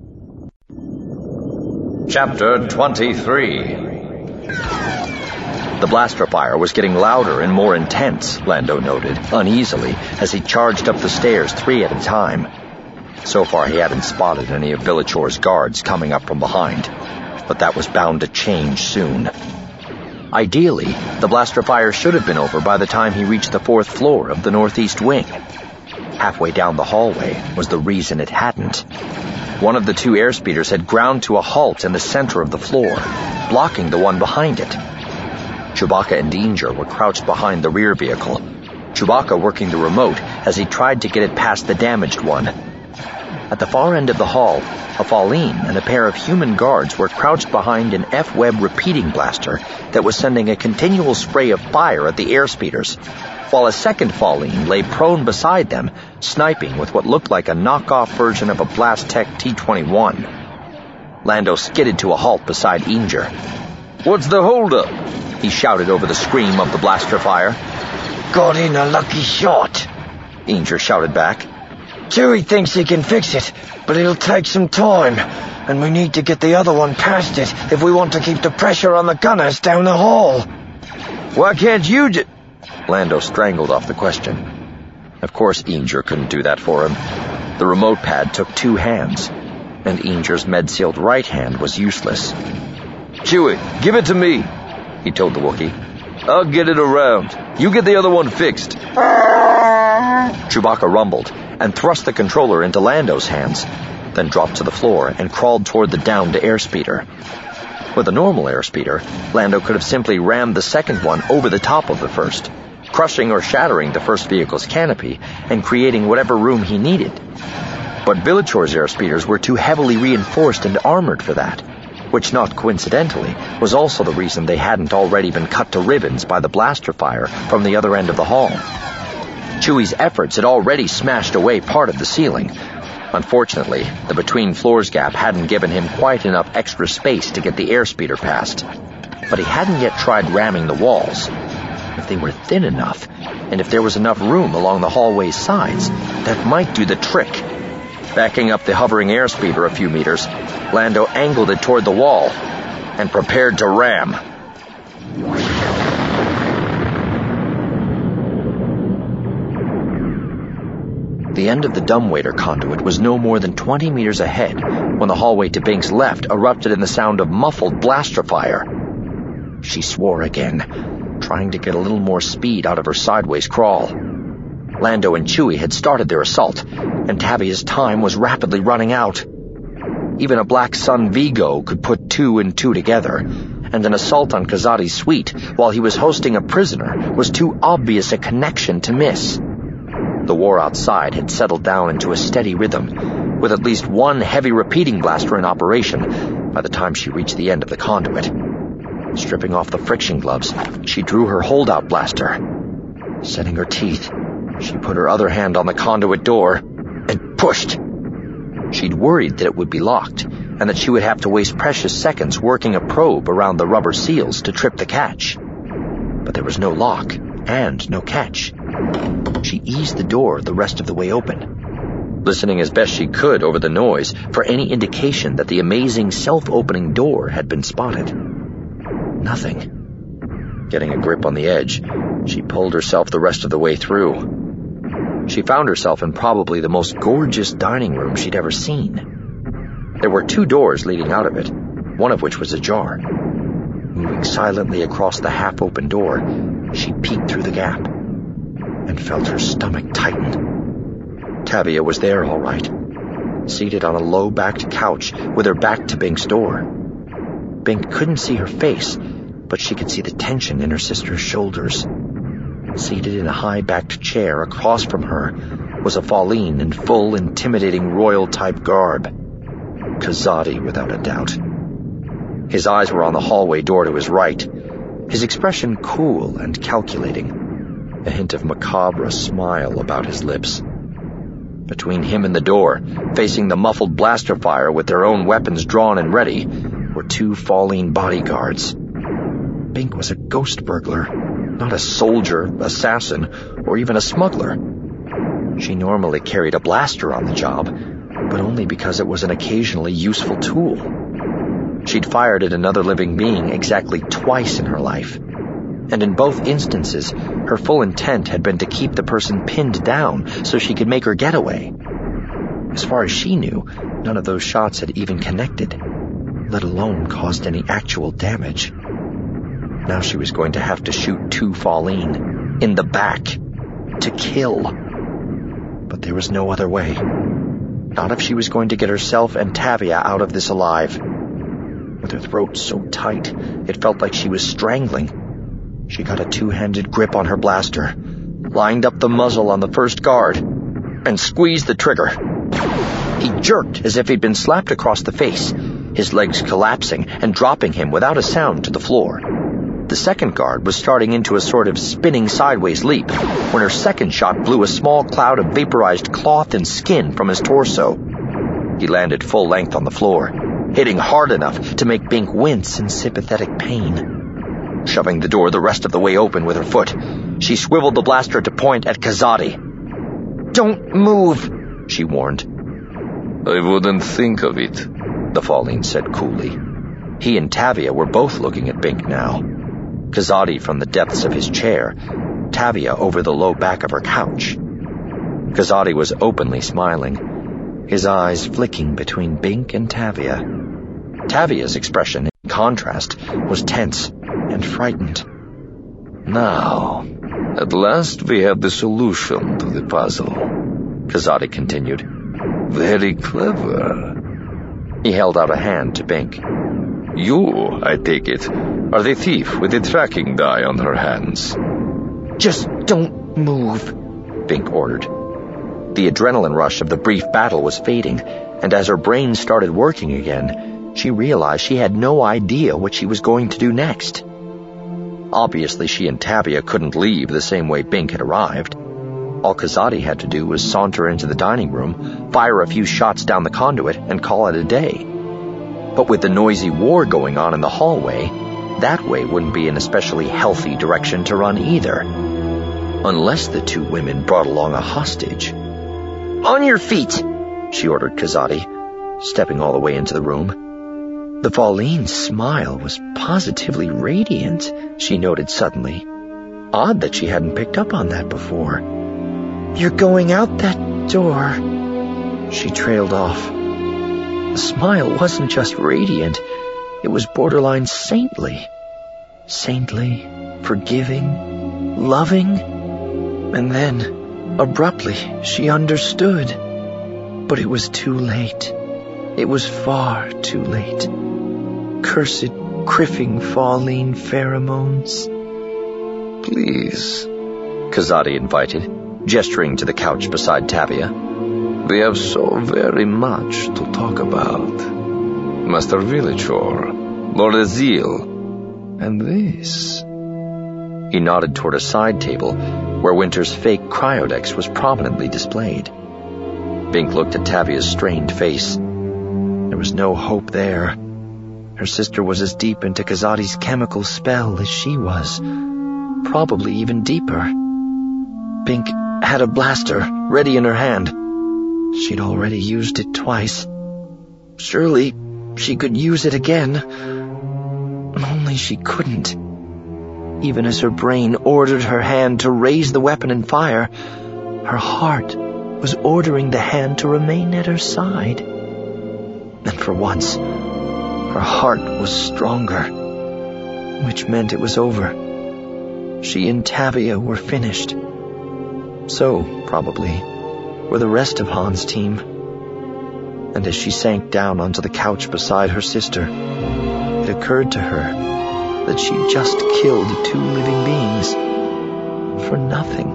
Chapter 23. The blaster fire was getting louder and more intense, Lando noted, uneasily, as he charged up the stairs 3 at a time. So far he hadn't spotted any of Villachor's guards coming up from behind, but that was bound to change soon. Ideally, the blaster fire should have been over by the time he reached the 4th floor of the northeast wing. Halfway down the hallway was the reason it hadn't. One of the 2 airspeeders had ground to a halt in the center of the floor, blocking the one behind it. Chewbacca and Inger were crouched behind the rear vehicle, Chewbacca working the remote as he tried to get it past the damaged one. At the far end of the hall, a Falleen and a pair of human guards were crouched behind an F-Web repeating blaster that was sending a continual spray of fire at the airspeeders, while a second Falleen lay prone beside them, sniping with what looked like a knockoff version of a Blastech T-21. Lando skidded to a halt beside Inger. "What's the holdup?" he shouted over the scream of the blaster fire. "Got in a lucky shot," Inger shouted back. "Chewie thinks he can fix it, but it'll take some time, and we need to get the other one past it if we want to keep the pressure on the gunners down the hall." "Why can't you Lando strangled off the question. Of course Inger couldn't do that for him. The remote pad took 2 hands, and Inger's med-sealed right hand was useless. "Chewie, give it to me," he told the Wookiee. "I'll get it around. You get the other one fixed." Chewbacca rumbled and thrust the controller into Lando's hands, then dropped to the floor and crawled toward the downed airspeeder. With a normal airspeeder, Lando could have simply rammed the second one over the top of the first, crushing or shattering the first vehicle's canopy and creating whatever room he needed. But Villachor's airspeeders were too heavily reinforced and armored for that, which, not coincidentally, was also the reason they hadn't already been cut to ribbons by the blaster fire from the other end of the hall. Chewie's efforts had already smashed away part of the ceiling. Unfortunately, the between floors gap hadn't given him quite enough extra space to get the airspeeder past. But he hadn't yet tried ramming the walls. If they were thin enough, and if there was enough room along the hallway's sides, that might do the trick. Backing up the hovering airspeeder a few meters, Lando angled it toward the wall and prepared to ram. The end of the dumbwaiter conduit was no more than 20 meters ahead when the hallway to Bink's left erupted in the sound of muffled blaster fire. She swore again, trying to get a little more speed out of her sideways crawl. Lando and Chewie had started their assault, and Tavia's time was rapidly running out. Even a Black Sun Vigo could put 2 and 2 together, and an assault on Kazati's suite while he was hosting a prisoner was too obvious a connection to miss. The war outside had settled down into a steady rhythm, with at least 1 heavy repeating blaster in operation by the time she reached the end of the conduit. Stripping off the friction gloves, she drew her holdout blaster. Setting her teeth, she put her other hand on the conduit door and pushed. She'd worried that it would be locked, and that she would have to waste precious seconds working a probe around the rubber seals to trip the catch. But there was no lock and no catch. She eased the door the rest of the way open, listening as best she could over the noise for any indication that the amazing self-opening door had been spotted. Nothing. Getting a grip on the edge, she pulled herself the rest of the way through. She found herself in probably the most gorgeous dining room she'd ever seen. There were 2 doors leading out of it, one of which was ajar. Moving silently across the half-open door, she peeked through the gap and felt her stomach tighten. Tavia was there all right, seated on a low-backed couch with her back to Bink's door. Bink couldn't see her face, but she could see the tension in her sister's shoulders. Seated in a high-backed chair across from her was a Falleen in full, intimidating royal-type garb. Kazati, without a doubt. His eyes were on the hallway door to his right, his expression cool and calculating, a hint of macabre smile about his lips. Between him and the door, facing the muffled blaster fire with their own weapons drawn and ready, were 2 Falleen bodyguards. Bink was a ghost burglar, not a soldier, assassin, or even a smuggler. She normally carried a blaster on the job, but only because it was an occasionally useful tool. She'd fired at another living being exactly twice in her life, and in both instances, her full intent had been to keep the person pinned down so she could make her getaway. As far as she knew, none of those shots had even connected, let alone caused any actual damage. Now she was going to have to shoot to Faughleen, in the back, to kill. But there was no other way. Not if she was going to get herself and Tavia out of this alive. With her throat so tight, it felt like she was strangling. She got a two-handed grip on her blaster, lined up the muzzle on the first guard, and squeezed the trigger. He jerked as if he'd been slapped across the face, his legs collapsing and dropping him without a sound to the floor. The second guard was starting into a sort of spinning sideways leap when her second shot blew a small cloud of vaporized cloth and skin from his torso. He landed full length on the floor, hitting hard enough to make Bink wince in sympathetic pain. Shoving the door the rest of the way open with her foot, she swiveled the blaster to point at Kazadi. "Don't move," she warned. "I wouldn't think of it," the Faughleen said coolly. He and Tavia were both looking at Bink now. Kazadi from the depths of his chair, Tavia over the low back of her couch. Kazadi was openly smiling, his eyes flicking between Bink and Tavia. Tavia's expression, in contrast, was tense and frightened. "Now, at last we have the solution to the puzzle," Kazadi continued. "Very clever." He held out a hand to Bink. "You, I take it, are the thief with the tracking die on her hands." "Just don't move," Bink ordered. The adrenaline rush of the brief battle was fading, and as her brain started working again, she realized she had no idea what she was going to do next. Obviously, she and Tavia couldn't leave the same way Bink had arrived. All Kazadi had to do was saunter into the dining room, fire a few shots down the conduit, and call it a day. But with the noisy war going on in the hallway, that way wouldn't be an especially healthy direction to run either. Unless the two women brought along a hostage. "On your feet," she ordered Kazadi, stepping all the way into the room. The Faugheen's smile was positively radiant, she noted suddenly. Odd that she hadn't picked up on that before. "You're going out that door," she trailed off. The smile wasn't just radiant, it was borderline saintly. Saintly, forgiving, loving. And then, abruptly, she understood. But it was too late. It was far too late. Cursed, criffing Faughleen pheromones. "Please," Kazadi invited, gesturing to the couch beside Tavia. "We have so very much to talk about. Master Villachor, Lord Azil, and this." He nodded toward a side table where Winter's fake cryodex was prominently displayed. Bink looked at Tavia's strained face. There was no hope there. Her sister was as deep into Kazadi's chemical spell as she was, probably even deeper. Bink had a blaster ready in her hand. She'd already used it twice. Surely she could use it again. Only she couldn't. Even as her brain ordered her hand to raise the weapon and fire, her heart was ordering the hand to remain at her side. And for once, her heart was stronger, which meant it was over. She and Tavia were finished. So, probably, were the rest of Han's team. And as she sank down onto the couch beside her sister, it occurred to her that she'd just killed two living beings for nothing.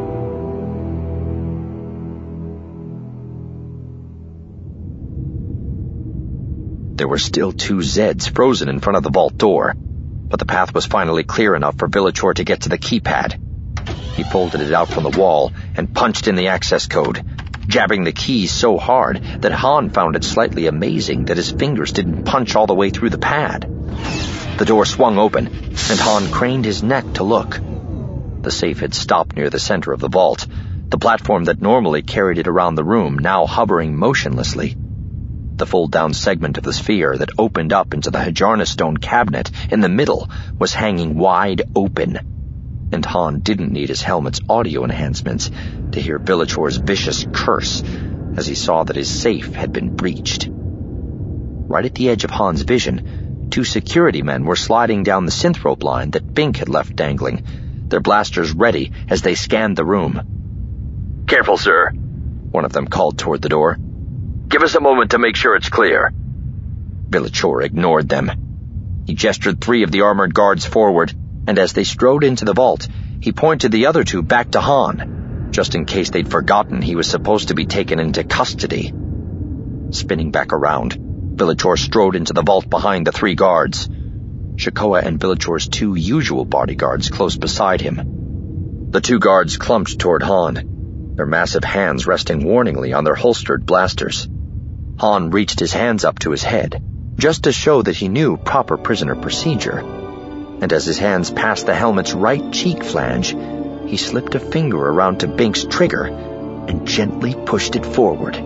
There were still two Zeds frozen in front of the vault door, but the path was finally clear enough for Villachor to get to the keypad. He folded it out from the wall and punched in the access code, jabbing the keys so hard that Han found it slightly amazing that his fingers didn't punch all the way through the pad. The door swung open, and Han craned his neck to look. The safe had stopped near the center of the vault, the platform that normally carried it around the room now hovering motionlessly. The fold-down segment of the sphere that opened up into the Hajarna stone cabinet in the middle was hanging wide open, and Han didn't need his helmet's audio enhancements to hear Villachor's vicious curse as he saw that his safe had been breached. Right at the edge of Han's vision, 2 security men were sliding down the synthrope line that Bink had left dangling, their blasters ready as they scanned the room. "Careful, sir," one of them called toward the door. "Give us a moment to make sure it's clear." Villachor ignored them. He gestured 3 of the armored guards forward, and as they strode into the vault, he pointed the other 2 back to Han, just in case they'd forgotten he was supposed to be taken into custody. Spinning back around, Villachor strode into the vault behind the 3 guards, Shakoa and Villachor's 2 usual bodyguards close beside him. The 2 guards clumped toward Han, their massive hands resting warningly on their holstered blasters. Han reached his hands up to his head, just to show that he knew proper prisoner procedure, and as his hands passed the helmet's right cheek flange, he slipped a finger around to Bink's trigger and gently pushed it forward.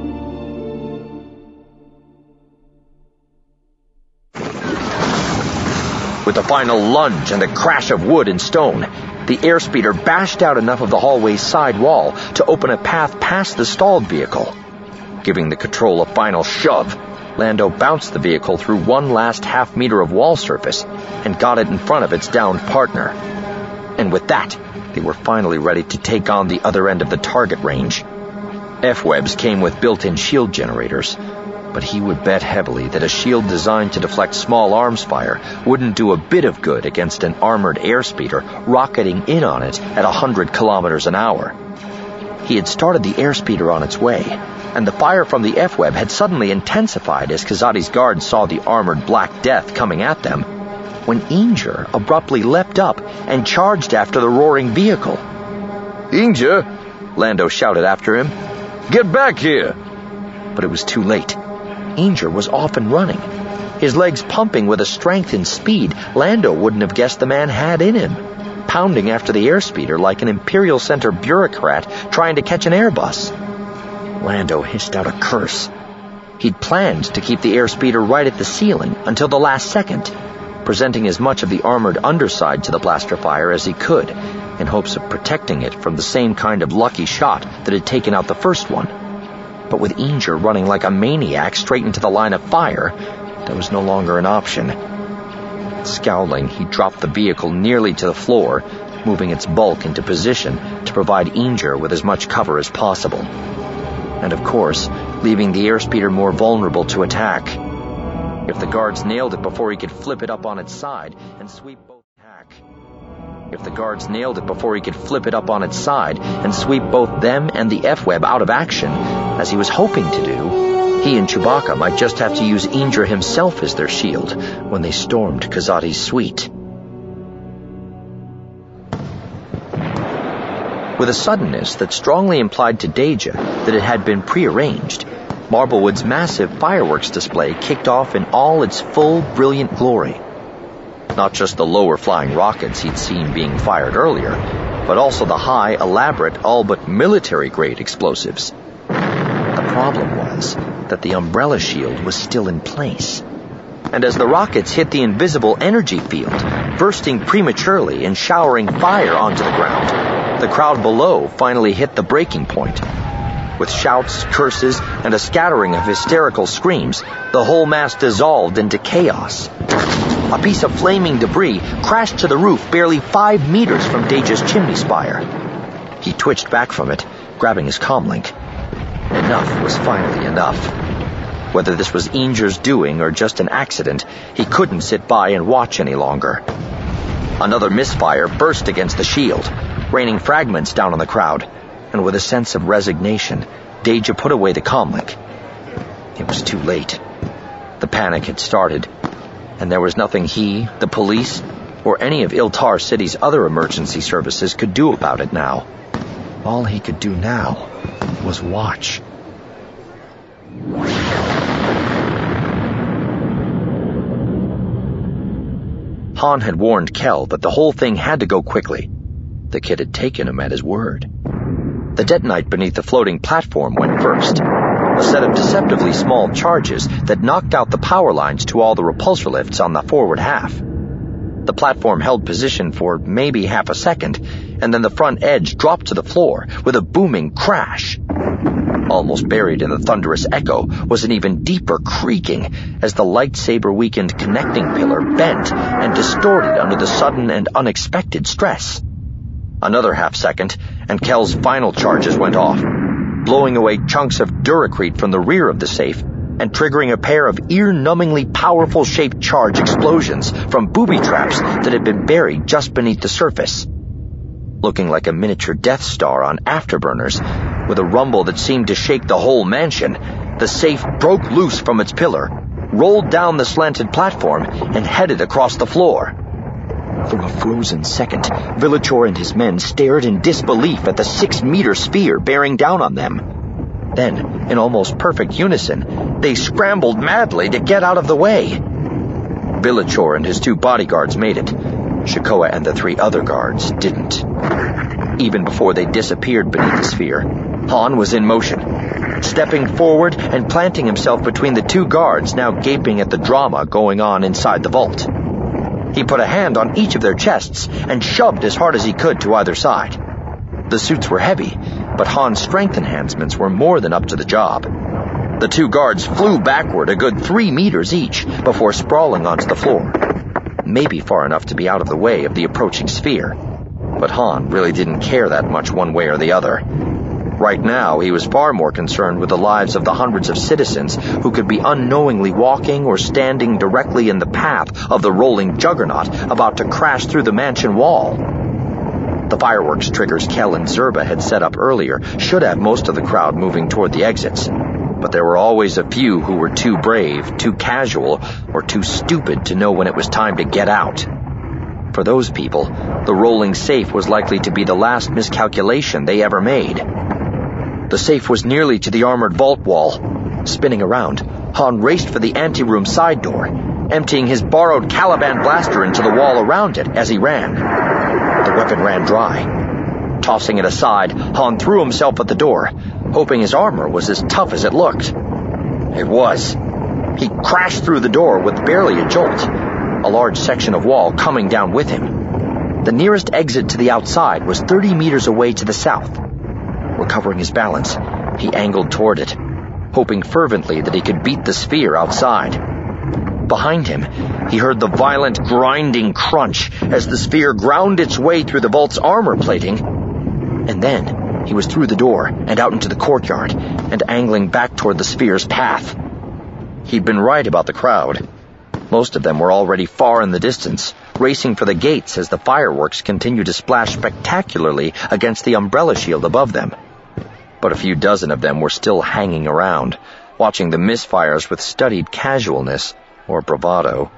With a final lunge and a crash of wood and stone, the airspeeder bashed out enough of the hallway's side wall to open a path past the stalled vehicle. Giving the control a final shove, Lando bounced the vehicle through one last half-meter of wall surface and got it in front of its downed partner. And with that, they were finally ready to take on the other end of the target range. F-webs came with built-in shield generators, but he would bet heavily that a shield designed to deflect small arms fire wouldn't do a bit of good against an armored airspeeder rocketing in on it at 100 kilometers an hour. He had started the airspeeder on its way, and the fire from the F-web had suddenly intensified as Kazati's guards saw the armored Black Death coming at them, when Inger abruptly leapt up and charged after the roaring vehicle. "Inger!" Lando shouted after him. "Get back here!" But it was too late. Inger was off and running, his legs pumping with a strength and speed Lando wouldn't have guessed the man had in him, pounding after the airspeeder like an Imperial Center bureaucrat trying to catch an Airbus. Lando hissed out a curse. He'd planned to keep the airspeeder right at the ceiling until the last second, presenting as much of the armored underside to the blaster fire as he could, in hopes of protecting it from the same kind of lucky shot that had taken out the first one. But with Inger running like a maniac straight into the line of fire, there was no longer an option. Scowling, he dropped the vehicle nearly to the floor, moving its bulk into position to provide Inger with as much cover as possible. And of course, leaving the airspeeder more vulnerable to attack. If the guards nailed it before he could flip it up on its side and sweep both them and the F-web out of action, as he was hoping to do, he and Chewbacca might just have to use Inger himself as their shield when they stormed Kazati's suite. With a suddenness that strongly implied to Deja that it had been prearranged, Marblewood's massive fireworks display kicked off in all its full, brilliant glory. Not just the lower-flying rockets he'd seen being fired earlier, but also the high, elaborate, all but military-grade explosives. The problem was that the umbrella shield was still in place. And as the rockets hit the invisible energy field, bursting prematurely and showering fire onto the ground, the crowd below finally hit the breaking point. With shouts, curses, and a scattering of hysterical screams, the whole mass dissolved into chaos. A piece of flaming debris crashed to the roof barely 5 meters from Deja's chimney spire. He twitched back from it, grabbing his comlink. Enough was finally enough. Whether this was Inger's doing or just an accident, he couldn't sit by and watch any longer. Another misfire burst against the shield, raining fragments down on the crowd, and with a sense of resignation, Deja put away the comlink. It was too late. The panic had started, and there was nothing he, the police, or any of Iltar City's other emergency services could do about it now. All he could do now was watch. Han had warned Kel that the whole thing had to go quickly. The kid had taken him at his word. The detonite beneath the floating platform went first, a set of deceptively small charges that knocked out the power lines to all the repulsor lifts on the forward half. The platform held position for maybe half a second, and then the front edge dropped to the floor with a booming crash. Almost buried in the thunderous echo was an even deeper creaking as the lightsaber-weakened connecting pillar bent and distorted under the sudden and unexpected stress. Another half second, and Kel's final charges went off, blowing away chunks of Duracrete from the rear of the safe and triggering a pair of ear-numbingly powerful shaped charge explosions from booby traps that had been buried just beneath the surface. Looking like a miniature Death Star on afterburners, with a rumble that seemed to shake the whole mansion, the safe broke loose from its pillar, rolled down the slanted platform, and headed across the floor. For a frozen second, Villachor and his men stared in disbelief at the 6-meter sphere bearing down on them. Then, in almost perfect unison, they scrambled madly to get out of the way. Villachor and his 2 bodyguards made it. Shakoa and the 3 other guards didn't. Even before they disappeared beneath the sphere, Han was in motion, stepping forward and planting himself between the 2 guards now gaping at the drama going on inside the vault. He put a hand on each of their chests and shoved as hard as he could to either side. The suits were heavy, but Han's strength enhancements were more than up to the job. The 2 guards flew backward a good 3 meters each before sprawling onto the floor, maybe far enough to be out of the way of the approaching sphere. But Han really didn't care that much one way or the other. Right now, he was far more concerned with the lives of the hundreds of citizens who could be unknowingly walking or standing directly in the path of the rolling juggernaut about to crash through the mansion wall. The fireworks triggers Kel and Zerba had set up earlier should have most of the crowd moving toward the exits, but there were always a few who were too brave, too casual, or too stupid to know when it was time to get out. For those people, the rolling safe was likely to be the last miscalculation they ever made. The safe was nearly to the armored vault wall. Spinning around, Han raced for the anteroom side door, emptying his borrowed Caliban blaster into the wall around it as he ran. The weapon ran dry. Tossing it aside, Han threw himself at the door, hoping his armor was as tough as it looked. It was. He crashed through the door with barely a jolt, a large section of wall coming down with him. The nearest exit to the outside was 30 meters away to the south. Recovering his balance, he angled toward it, hoping fervently that he could beat the sphere outside. Behind him, he heard the violent grinding crunch as the sphere ground its way through the vault's armor plating, and then he was through the door and out into the courtyard and angling back toward the sphere's path. He'd been right about the crowd. Most of them were already far in the distance, racing for the gates as the fireworks continued to splash spectacularly against the umbrella shield above them. But a few dozen of them were still hanging around, watching the misfires with studied casualness or bravado.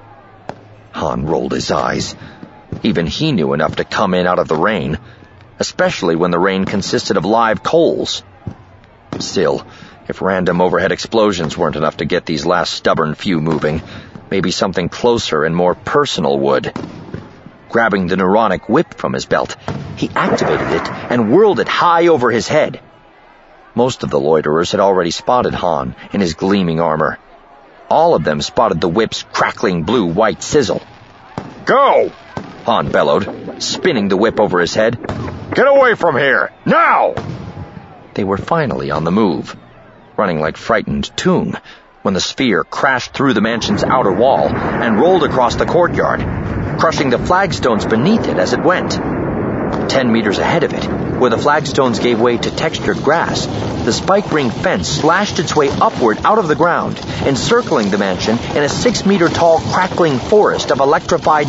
Han rolled his eyes. Even he knew enough to come in out of the rain, especially when the rain consisted of live coals. Still, if random overhead explosions weren't enough to get these last stubborn few moving, maybe something closer and more personal would. Grabbing the neuronic whip from his belt, he activated it and whirled it high over his head. Most of the loiterers had already spotted Han in his gleaming armor. All of them spotted the whip's crackling blue-white sizzle. Go! Han bellowed, spinning the whip over his head. Get away from here! Now! They were finally on the move, running like frightened Toong, when the sphere crashed through the mansion's outer wall and rolled across the courtyard, crushing the flagstones beneath it as it went. 10 meters ahead of it, where the flagstones gave way to textured grass, the spike-ring fence slashed its way upward out of the ground, encircling the mansion in a 6-meter-tall crackling forest of electrified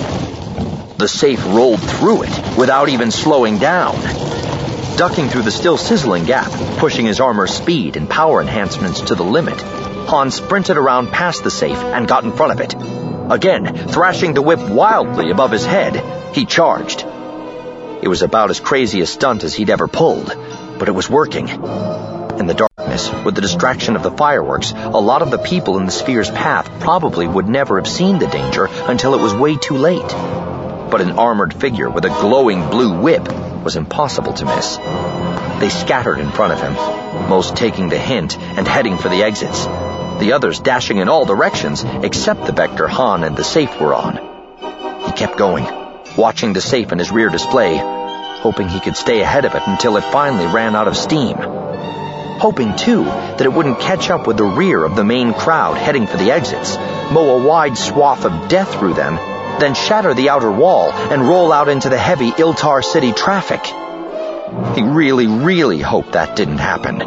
death. The safe rolled through it without even slowing down. Ducking through the still sizzling gap, pushing his armor's speed and power enhancements to the limit, Han sprinted around past the safe and got in front of it. Again, thrashing the whip wildly above his head, he charged. It was about as crazy a stunt as he'd ever pulled, but it was working. In the darkness, with the distraction of the fireworks, a lot of the people in the sphere's path probably would never have seen the danger until it was way too late. But an armored figure with a glowing blue whip was impossible to miss. They scattered in front of him, most taking the hint and heading for the exits, the others dashing in all directions except the vector Han and the safe were on. He kept going, watching the safe in his rear display, hoping he could stay ahead of it until it finally ran out of steam. Hoping, too, that it wouldn't catch up with the rear of the main crowd heading for the exits, mow a wide swath of death through them, then shatter the outer wall and roll out into the heavy Iltar City traffic. He really, really hoped that didn't happen.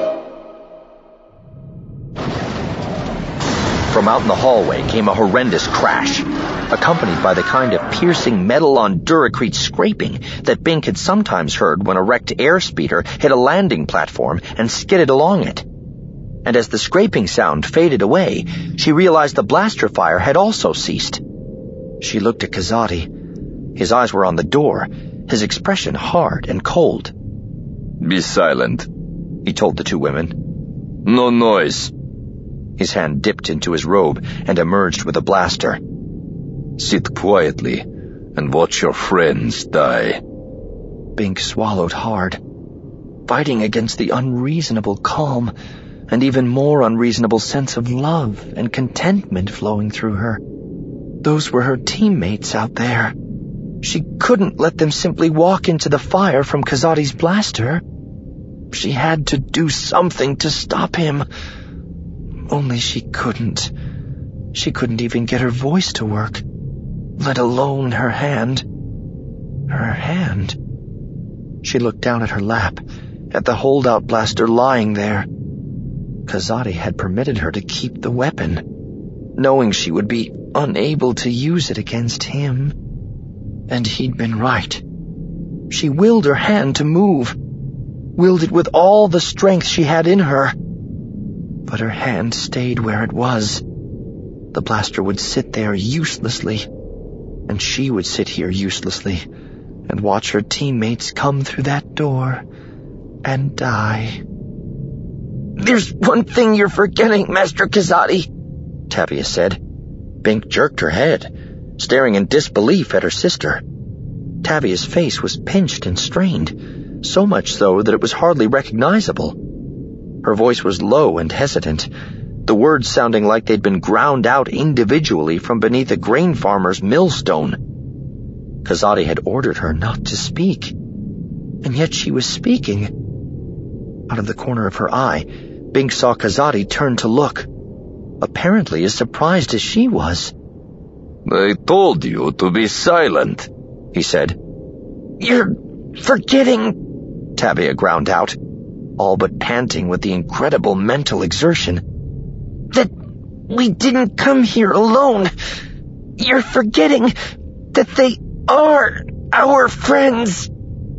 From out in the hallway came a horrendous crash, accompanied by the kind of piercing metal-on Duracrete scraping that Bink had sometimes heard when a wrecked airspeeder hit a landing platform and skidded along it. And as the scraping sound faded away, she realized the blaster fire had also ceased. She looked at Kazati. His eyes were on the door, his expression hard and cold. "Be silent," he told the two women. "No noise." His hand dipped into his robe and emerged with a blaster. "Sit quietly and watch your friends die." Bink swallowed hard, fighting against the unreasonable calm and even more unreasonable sense of love and contentment flowing through her. Those were her teammates out there. She couldn't let them simply walk into the fire from Kazati's blaster. She had to do something to stop him. Only she couldn't. She couldn't even get her voice to work, let alone her hand. Her hand. She looked down at her lap, at the holdout blaster lying there. Kazati had permitted her to keep the weapon, knowing she would be unable to use it against him. And he'd been right. She willed her hand to move, willed it with all the strength she had in her. But her hand stayed where it was. The blaster would sit there uselessly, and she would sit here uselessly and watch her teammates come through that door and die. "There's one thing you're forgetting, Master Kazati," Tavia said. Bink jerked her head, staring in disbelief at her sister. Tavia's face was pinched and strained, so much so that it was hardly recognizable. Her voice was low and hesitant, the words sounding like they'd been ground out individually from beneath a grain farmer's millstone. Kazati had ordered her not to speak, and yet she was speaking. Out of the corner of her eye, Bink saw Kazati turn to look, apparently as surprised as she was. "I told you to be silent," he said. "You're forgetting," Tavia ground out, all but panting with the incredible mental exertion, "that we didn't come here alone. You're forgetting that they are our friends."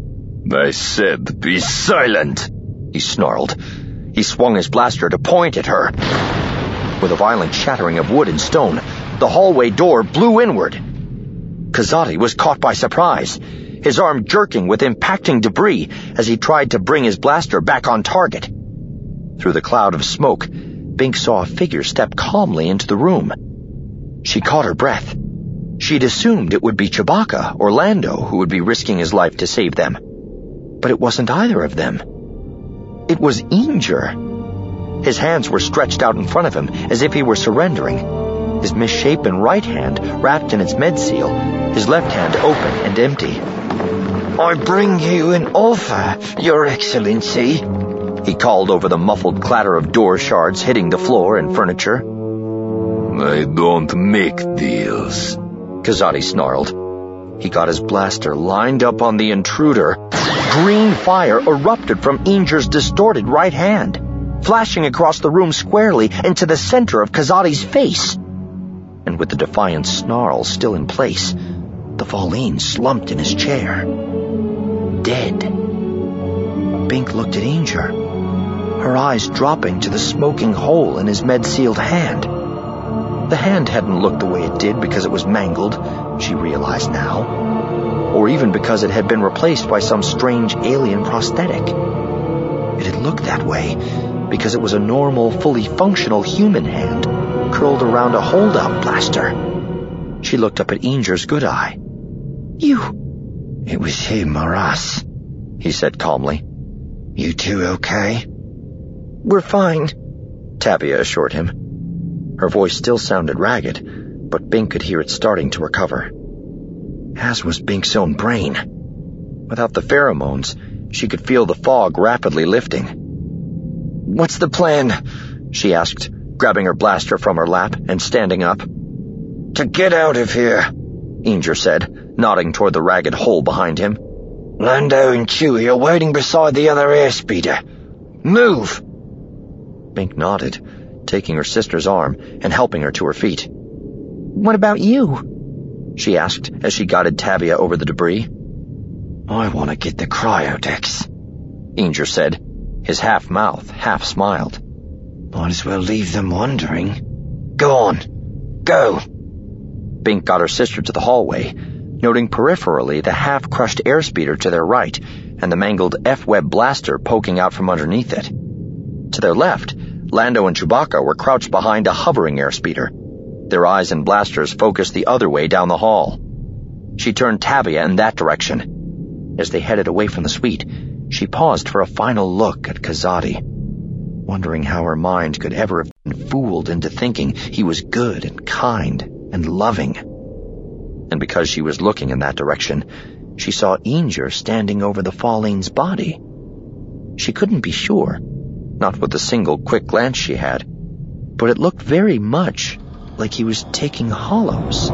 "I said be silent," he snarled. He swung his blaster to point at her. With a violent shattering of wood and stone, the hallway door blew inward. Kazati was caught by surprise, his arm jerking with impacting debris as he tried to bring his blaster back on target. Through the cloud of smoke, Bink saw a figure step calmly into the room. She caught her breath. She'd assumed it would be Chewbacca or Lando who would be risking his life to save them. But it wasn't either of them. It was Inger. His hands were stretched out in front of him as if he were surrendering, his misshapen right hand wrapped in its med seal, his left hand open and empty. "I bring you an offer, Your Excellency," he called over the muffled clatter of door shards hitting the floor and furniture. "I don't make deals," Kazati snarled. He got his blaster lined up on the intruder. Green fire erupted from Inger's distorted right hand, flashing across the room squarely into the center of Kazati's face. And with the defiant snarl still in place, the Falleen slumped in his chair. Dead. Bink looked at Inger, her eyes dropping to the smoking hole in his med-sealed hand. The hand hadn't looked the way it did because it was mangled, she realized now, or even because it had been replaced by some strange alien prosthetic. It had looked that way because it was a normal, fully functional human hand curled around a holdout blaster. She looked up at Inger's good eye. "You..." "It was him or us," he said calmly. You two okay? We're fine, Tavia assured him. Her voice still sounded ragged, but Bink could hear it starting to recover. As was Bink's own brain. Without the pheromones, she could feel the fog rapidly lifting. "What's the plan?" she asked, grabbing her blaster from her lap and standing up. "To get out of here," Inger said, nodding toward the ragged hole behind him. "Lando and Chewie are waiting beside the other airspeeder. Move!" Bink nodded, taking her sister's arm and helping her to her feet. "What about you?" she asked as she guided Tavia over the debris. "I want to get the cryodecks," Inger said, his half-mouth, half-smiled. "Might as well leave them wondering. Go on. Go." Bink got her sister to the hallway, noting peripherally the half-crushed airspeeder to their right and the mangled F-Web blaster poking out from underneath it. To their left, Lando and Chewbacca were crouched behind a hovering airspeeder, their eyes and blasters focused the other way down the hall. She turned Tavia in that direction. As they headed away from the suite, she paused for a final look at Kazadi, wondering how her mind could ever have been fooled into thinking he was good and kind and loving. And because she was looking in that direction, she saw Inger standing over the Fauline's body. She couldn't be sure, not with the single quick glance she had, but it looked very much like he was taking hollows.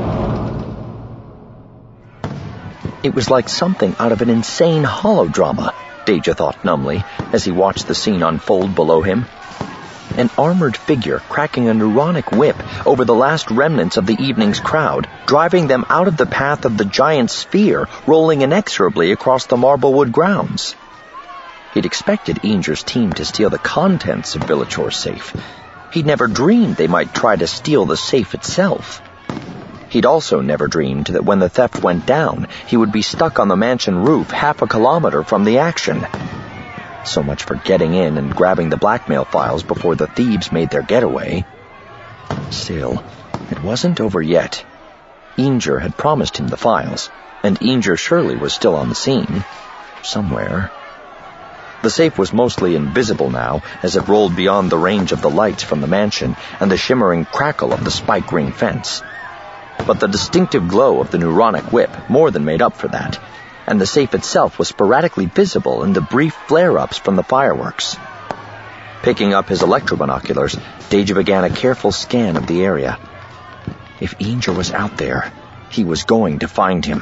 It was like something out of an insane holodrama, Deja thought numbly as he watched the scene unfold below him. An armored figure cracking a neuronic whip over the last remnants of the evening's crowd, driving them out of the path of the giant sphere rolling inexorably across the Marblewood grounds. He'd expected Inger's team to steal the contents of Villachor's safe. He'd never dreamed they might try to steal the safe itself. He'd also never dreamed that when the theft went down, he would be stuck on the mansion roof half a kilometer from the action. So much for getting in and grabbing the blackmail files before the thieves made their getaway. Still, it wasn't over yet. Inger had promised him the files, and Inger surely was still on the scene. Somewhere. The safe was mostly invisible now as it rolled beyond the range of the lights from the mansion and the shimmering crackle of the spike ring fence. But the distinctive glow of the neuronic whip more than made up for that, and the safe itself was sporadically visible in the brief flare-ups from the fireworks. Picking up his electrobinoculars, Deja began a careful scan of the area. If Inger was out there, he was going to find him.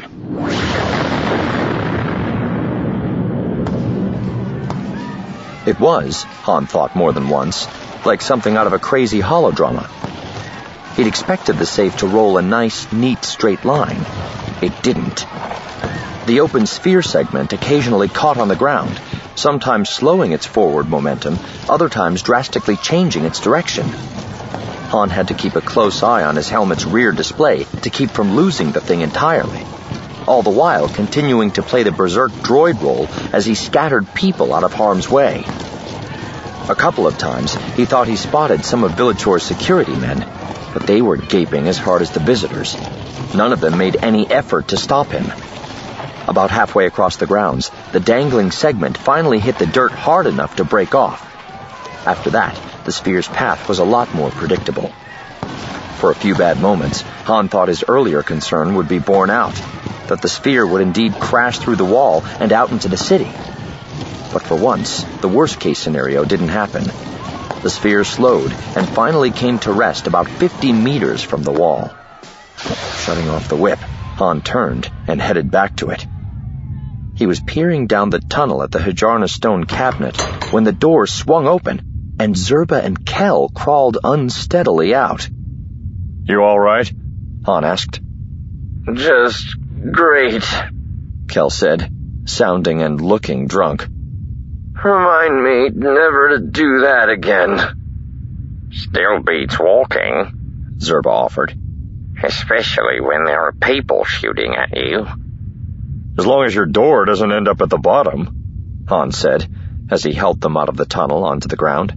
It was, Han thought more than once, like something out of a crazy holodrama. He'd expected the safe to roll a nice, neat, straight line. It didn't. The open sphere segment occasionally caught on the ground, sometimes slowing its forward momentum, other times drastically changing its direction. Han had to keep a close eye on his helmet's rear display to keep from losing the thing entirely, all the while continuing to play the berserk droid role as he scattered people out of harm's way. A couple of times, he thought he spotted some of Villachor's security men, but they were gaping as hard as the visitors. None of them made any effort to stop him. About halfway across the grounds, the dangling segment finally hit the dirt hard enough to break off. After that, the sphere's path was a lot more predictable. For a few bad moments, Han thought his earlier concern would be borne out, that the sphere would indeed crash through the wall and out into the city. But for once, the worst-case scenario didn't happen. The sphere slowed and finally came to rest about 50 meters from the wall. Shutting off the whip, Han turned and headed back to it. He was peering down the tunnel at the Hajarna stone cabinet when the door swung open and Zerba and Kel crawled unsteadily out. "You all right?" Han asked. "Just great," Kel said, sounding and looking drunk. "Remind me never to do that again." "Still beats walking," Zerba offered. "Especially when there are people shooting at you." "As long as your door doesn't end up at the bottom," Han said, as he helped them out of the tunnel onto the ground.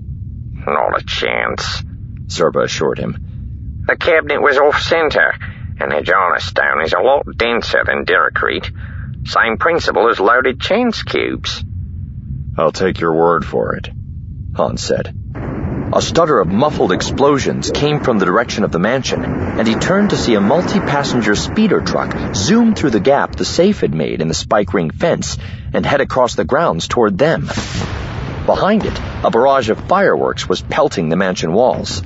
"Not a chance," Zerba assured him. "The cabinet was off-center, and Hajarna stone is a lot denser than Diricrete. Same principle as loaded chance cubes." I'll take your word for it, Han said. A stutter of muffled explosions came from the direction of the mansion, and he turned to see a multi-passenger speeder truck zoom through the gap the safe had made in the spike ring fence and head across the grounds toward them. Behind it, a barrage of fireworks was pelting the mansion walls.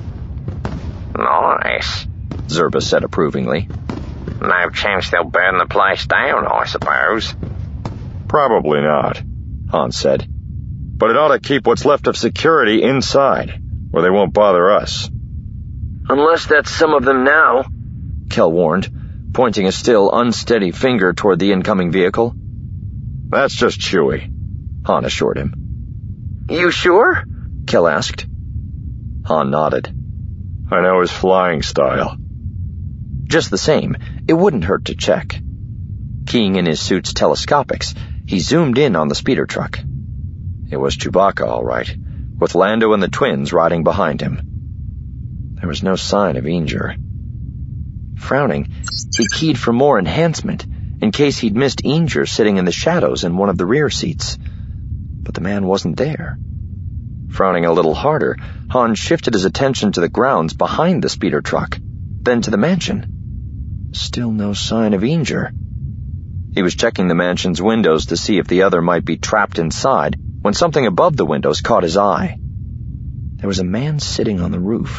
Nice, Zerba said approvingly. No chance they'll burn the place down, I suppose. Probably not, Han said. But it ought to keep what's left of security inside, where they won't bother us. Unless that's some of them now, Kel warned, pointing a still unsteady finger toward the incoming vehicle. That's just Chewie, Han assured him. You sure? Kel asked. Han nodded. I know his flying style. Just the same, it wouldn't hurt to check. Keying in his suit's telescopics, he zoomed in on the speeder truck. It was Chewbacca, all right, with Lando and the twins riding behind him. There was no sign of Inger. Frowning, he keyed for more enhancement, in case he'd missed Inger sitting in the shadows in one of the rear seats. But the man wasn't there. Frowning a little harder, Han shifted his attention to the grounds behind the speeder truck, then to the mansion. Still no sign of Inger. He was checking the mansion's windows to see if the other might be trapped inside when something above the windows caught his eye. There was a man sitting on the roof.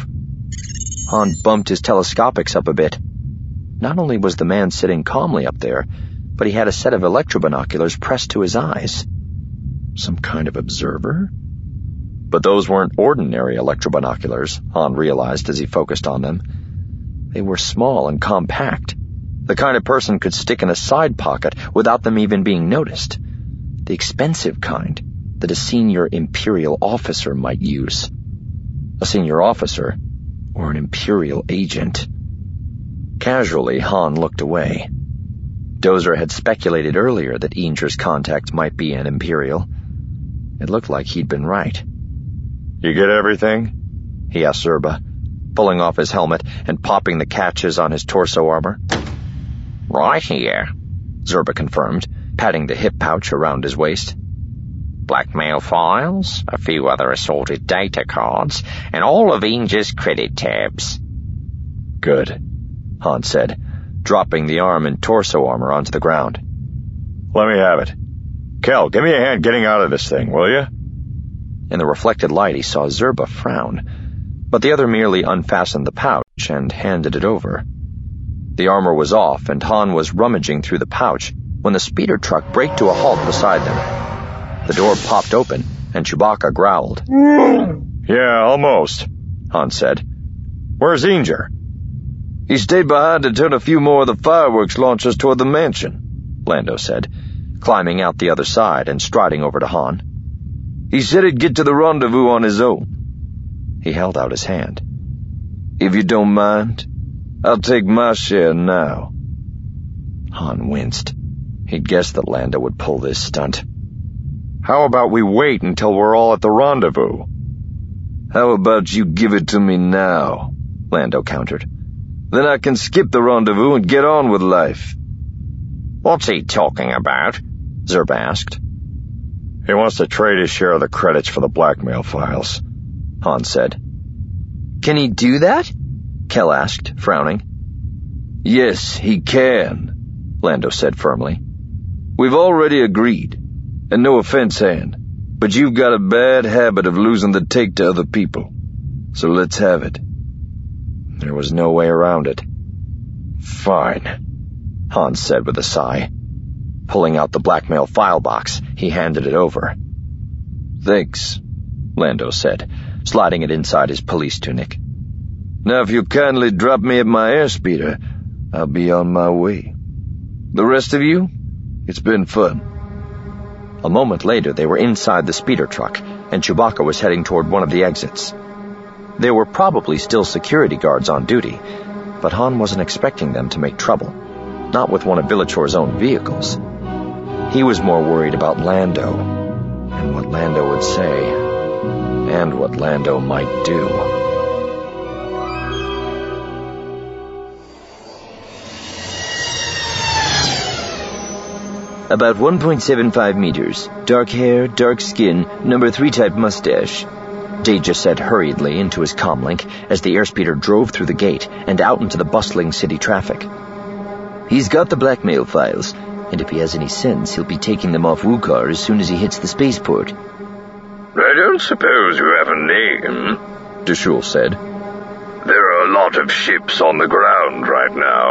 Han bumped his telescopics up a bit. Not only was the man sitting calmly up there, but he had a set of electrobinoculars pressed to his eyes. Some kind of observer? But those weren't ordinary electrobinoculars, Han realized as he focused on them. They were small and compact, the kind a person could stick in a side pocket without them even being noticed. The expensive kind that a senior Imperial officer might use. A senior officer, or an Imperial agent. Casually, Han looked away. Dozer had speculated earlier that Inger's contact might be an Imperial. It looked like he'd been right. You get everything? He asked Zerba, pulling off his helmet and popping the catches on his torso armor. Right here, Zerba confirmed, patting the hip pouch around his waist. Blackmail files, a few other assorted data cards, and all of Inger's credit tabs. Good, Han said, dropping the arm and torso armor onto the ground. Let me have it. Kel, give me a hand getting out of this thing, will you? In the reflected light, he saw Zerba frown, but the other merely unfastened the pouch and handed it over. The armor was off, and Han was rummaging through the pouch when the speeder truck braked to a halt beside them. The door popped open, and Chewbacca growled. Yeah, almost, Han said. Where's Inger? He stayed behind to turn a few more of the fireworks launchers toward the mansion, Lando said, climbing out the other side and striding over to Han. He said he'd get to the rendezvous on his own. He held out his hand. If you don't mind, I'll take my share now. Han winced. He'd guessed that Lando would pull this stunt. How about we wait until we're all at the rendezvous? How about you give it to me now? Lando countered. Then I can skip the rendezvous and get on with life. What's he talking about? Zerba asked. He wants to trade his share of the credits for the blackmail files, Han said. Can he do that? Kel asked, frowning. Yes, he can, Lando said firmly. We've already agreed. And no offense, Han, but you've got a bad habit of losing the take to other people. So let's have it. There was no way around it. Fine, Han said with a sigh. Pulling out the blackmail file box, he handed it over. Thanks, Lando said, sliding it inside his police tunic. Now if you'll kindly drop me at my airspeeder, I'll be on my way. The rest of you, it's been fun. A moment later, they were inside the speeder truck, and Chewbacca was heading toward one of the exits. There were probably still security guards on duty, but Han wasn't expecting them to make trouble, not with one of Villachor's own vehicles. He was more worried about Lando, and what Lando would say, and what Lando might do. About 1.75 meters. Dark hair, dark skin, number 3 type mustache. Deja said hurriedly into his comlink as the airspeeder drove through the gate and out into the bustling city traffic. He's got the blackmail files, and if he has any sense, he'll be taking them off Wukar as soon as he hits the spaceport. I don't suppose you have a name, Deshul said. There are a lot of ships on the ground right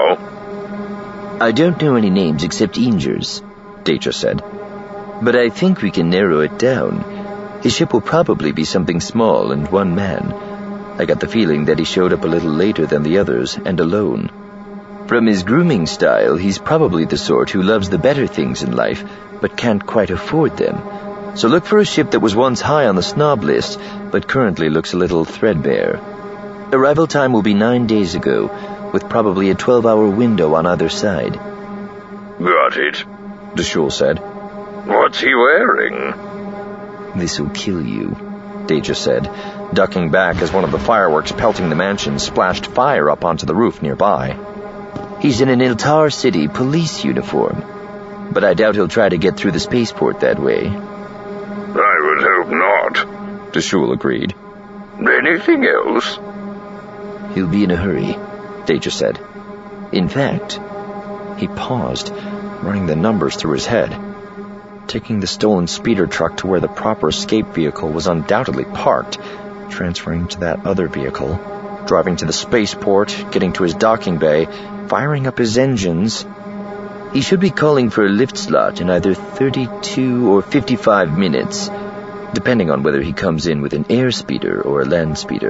now. I don't know any names except Inger's, Deja said. But I think we can narrow it down. His ship will probably be something small and one man. I got the feeling that he showed up a little later than the others and alone. From his grooming style, he's probably the sort who loves the better things in life, but can't quite afford them. So look for a ship that was once high on the snob list, but currently looks a little threadbare. Arrival time will be 9 days ago, with probably a 12-hour window on either side. Got it, Deshul said. What's he wearing? This'll kill you, Deja said, ducking back as one of the fireworks pelting the mansion splashed fire up onto the roof nearby. He's in an Iltar City police uniform, but I doubt he'll try to get through the spaceport that way. I would hope not, Deshul agreed. Anything else? He'll be in a hurry, Deja said. In fact, he paused, running the numbers through his head. Taking the stolen speeder truck to where the proper escape vehicle was undoubtedly parked, transferring to that other vehicle, driving to the spaceport, getting to his docking bay, firing up his engines. He should be calling for a lift slot in either 32 or 55 minutes, depending on whether he comes in with an airspeeder or a land speeder.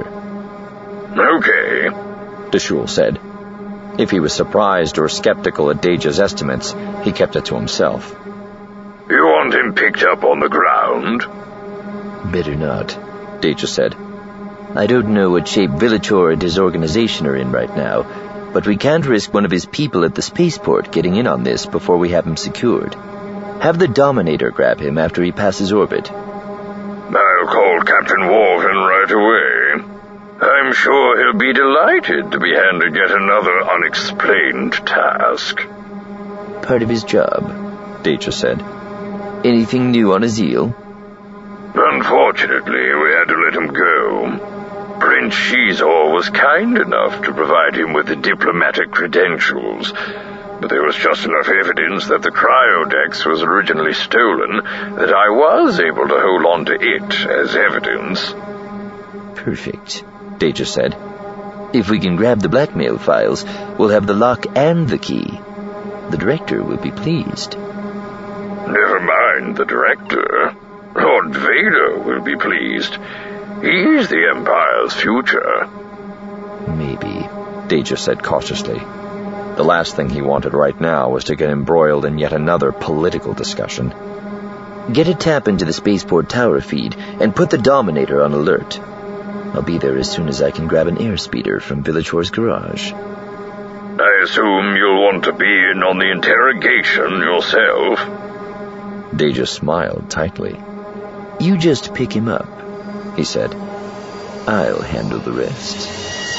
Okay, Deshul said. If he was surprised or skeptical at Deja's estimates, he kept it to himself. You want him picked up on the ground? Better not, Deja said. I don't know what shape Villachor and his organization are in right now, but we can't risk one of his people at the spaceport getting in on this before we have him secured. Have the Dominator grab him after he passes orbit. I'll call Captain Walton right away. I'm sure he'll be delighted to be handed yet another unexplained task. Part of his job, Deja said. Anything new on Azil? Unfortunately, we had to let him go. Prince Shizor was kind enough to provide him with the diplomatic credentials, but there was just enough evidence that the cryodex was originally stolen that I was able to hold on to it as evidence. Perfect, Deja said. If we can grab the blackmail files, we'll have the lock and the key. The director will be pleased. Never mind the director. Lord Vader will be pleased. He's the Empire's future. Maybe, Deja said cautiously. The last thing he wanted right now was to get embroiled in yet another political discussion. Get a tap into the spaceport tower feed and put the Dominator on alert. I'll be there as soon as I can grab an airspeeder from Villachor's garage. I assume you'll want to be in on the interrogation yourself. Deja smiled tightly. You just pick him up, he said. I'll handle the rest.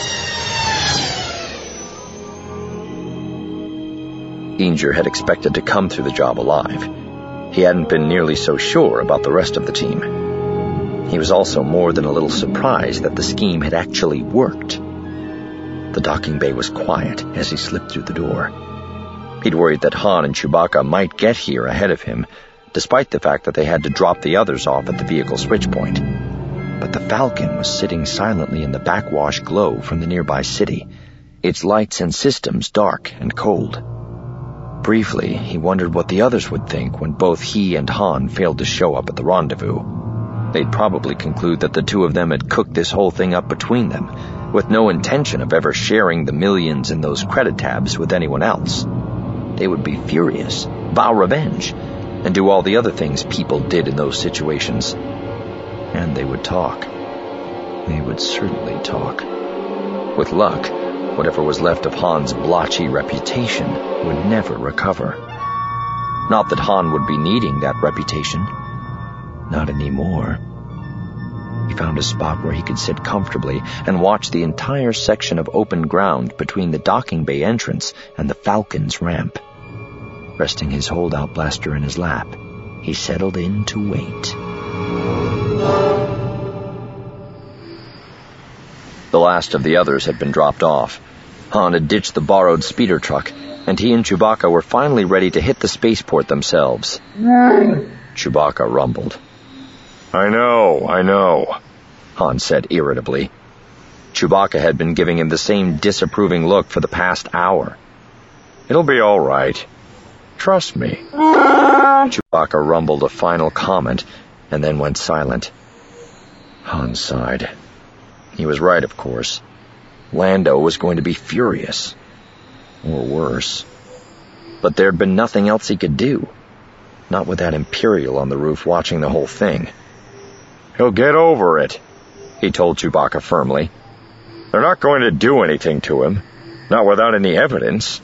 Inger had expected to come through the job alive. He hadn't been nearly so sure about the rest of the team. He was also more than a little surprised that the scheme had actually worked. The docking bay was quiet as he slipped through the door. He'd worried that Han and Chewbacca might get here ahead of him, despite the fact that they had to drop the others off at the vehicle switch point. But the Falcon was sitting silently in the backwash glow from the nearby city, its lights and systems dark and cold. Briefly, he wondered what the others would think when both he and Han failed to show up at the rendezvous. They'd probably conclude that the two of them had cooked this whole thing up between them, with no intention of ever sharing the millions in those credit tabs with anyone else. They would be furious, vow revenge, and do all the other things people did in those situations. And they would talk. They would certainly talk. With luck, whatever was left of Han's blotchy reputation would never recover. Not that Han would be needing that reputation. Not anymore. He found a spot where he could sit comfortably and watch the entire section of open ground between the docking bay entrance and the Falcon's ramp. Resting his holdout blaster in his lap, he settled in to wait. The last of the others had been dropped off. Han had ditched the borrowed speeder truck, and he and Chewbacca were finally ready to hit the spaceport themselves. Chewbacca rumbled. I know, Han said irritably. Chewbacca had been giving him the same disapproving look for the past hour. It'll be all right. Trust me. Chewbacca rumbled a final comment and then went silent. Han sighed. He was right, of course. Lando was going to be furious. Or worse. But there'd been nothing else he could do. Not with that Imperial on the roof watching the whole thing. He'll get over it, he told Chewbacca firmly. They're not going to do anything to him. Not without any evidence.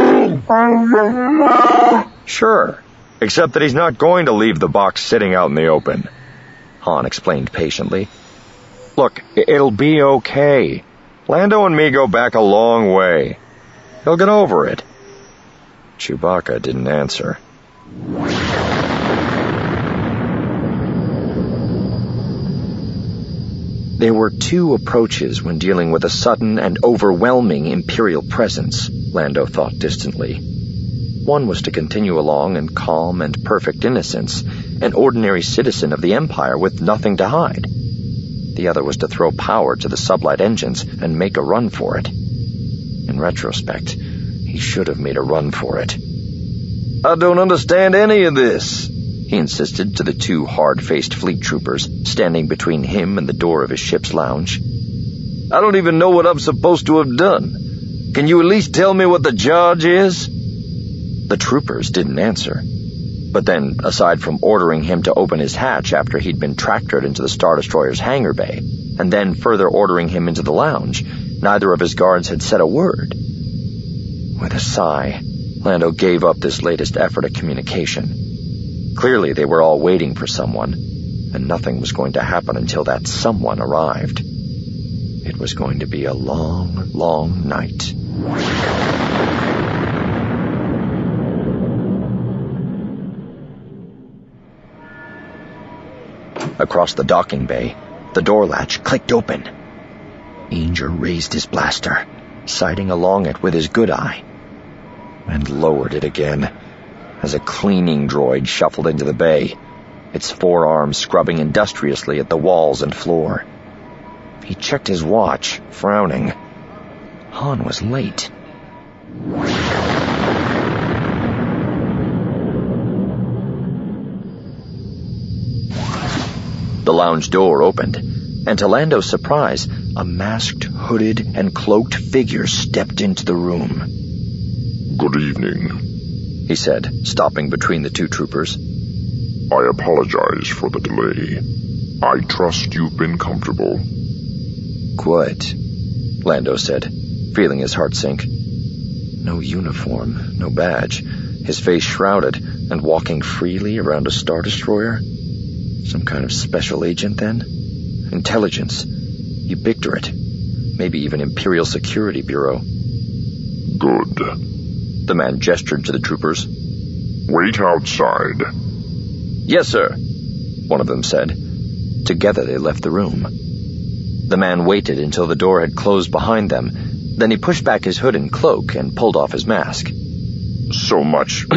Sure, except that he's not going to leave the box sitting out in the open, Han explained patiently. Look, it'll be okay. Lando and me go back a long way. He'll get over it. Chewbacca didn't answer. There were two approaches when dealing with a sudden and overwhelming Imperial presence, Lando thought distantly. One was to continue along in calm and perfect innocence, an ordinary citizen of the Empire with nothing to hide. The other was to throw power to the sublight engines and make a run for it. In retrospect, he should have made a run for it. I don't understand any of this, he insisted to the two hard-faced fleet troopers standing between him and the door of his ship's lounge. I don't even know what I'm supposed to have done. Can you at least tell me what the charge is? The troopers didn't answer. But then, aside from ordering him to open his hatch after he'd been tractored into the Star Destroyer's hangar bay, and then further ordering him into the lounge, neither of his guards had said a word. With a sigh, Lando gave up this latest effort at communication. Clearly they were all waiting for someone, and nothing was going to happen until that someone arrived. It was going to be a long, long night. Across the docking bay, the door latch clicked open. Ainger raised his blaster, sighting along it with his good eye, and lowered it again as a cleaning droid shuffled into the bay, its forearms scrubbing industriously at the walls and floor. He checked his watch, frowning. Han was late. The lounge door opened, and to Lando's surprise, a masked, hooded, and cloaked figure stepped into the room. Good evening, he said, stopping between the two troopers. I apologize for the delay. I trust you've been comfortable. Quite, Lando said, feeling his heart sink. No uniform, no badge, his face shrouded, and walking freely around a Star Destroyer? Some kind of special agent, then? Intelligence. Ubictorate. Maybe even Imperial Security Bureau. Good. The man gestured to the troopers. Wait outside. Yes, sir, one of them said. Together they left the room. The man waited until the door had closed behind them. Then he pushed back his hood and cloak and pulled off his mask. So much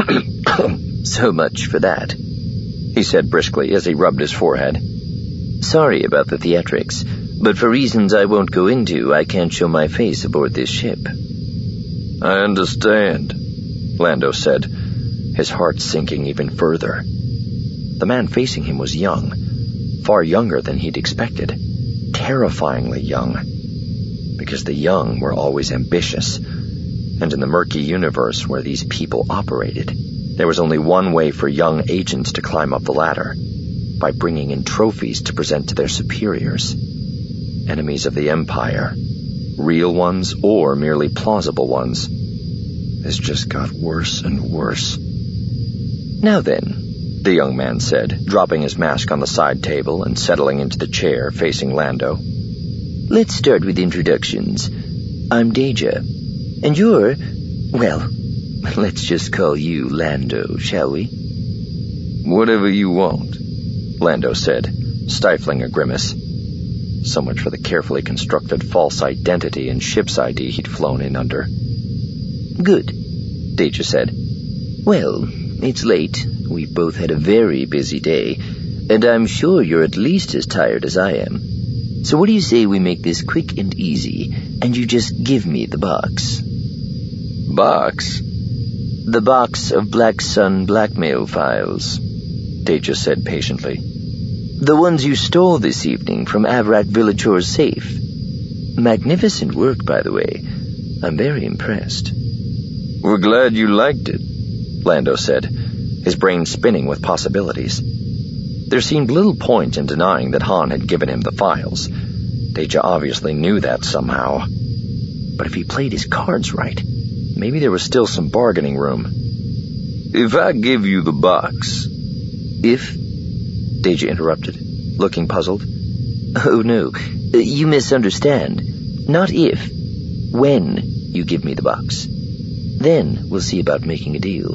for that, he said briskly as he rubbed his forehead. Sorry about the theatrics, but for reasons I won't go into, I can't show my face aboard this ship. I understand, Lando said, his heart sinking even further. The man facing him was young, far younger than he'd expected, terrifyingly young, because the young were always ambitious, and in the murky universe where these people operated, there was only one way for young agents to climb up the ladder, by bringing in trophies to present to their superiors. Enemies of the Empire, real ones or merely plausible ones. This just got worse and worse. Now then, the young man said, dropping his mask on the side table and settling into the chair facing Lando. Let's start with introductions. I'm Deja, and you're, well, Let's just call you Lando, shall we? Whatever you want, Lando said, stifling a grimace. So much for the carefully constructed false identity and ship's ID he'd flown in under. Good, Deja said. Well, it's late. We've both had a very busy day, and I'm sure you're at least as tired as I am. So what do you say we make this quick and easy, and you just give me the box? Box? The box of Black Sun blackmail files, Deja said patiently. The ones you stole this evening from Avrak Villachor's safe. Magnificent work, by the way. I'm very impressed. We're glad you liked it, Lando said, his brain spinning with possibilities. There seemed little point in denying that Han had given him the files. Deja obviously knew that somehow. But if he played his cards right, maybe there was still some bargaining room. If I give you the box... If? Deja interrupted, looking puzzled. Oh, no. You misunderstand. Not if. When you give me the box. Then we'll see about making a deal.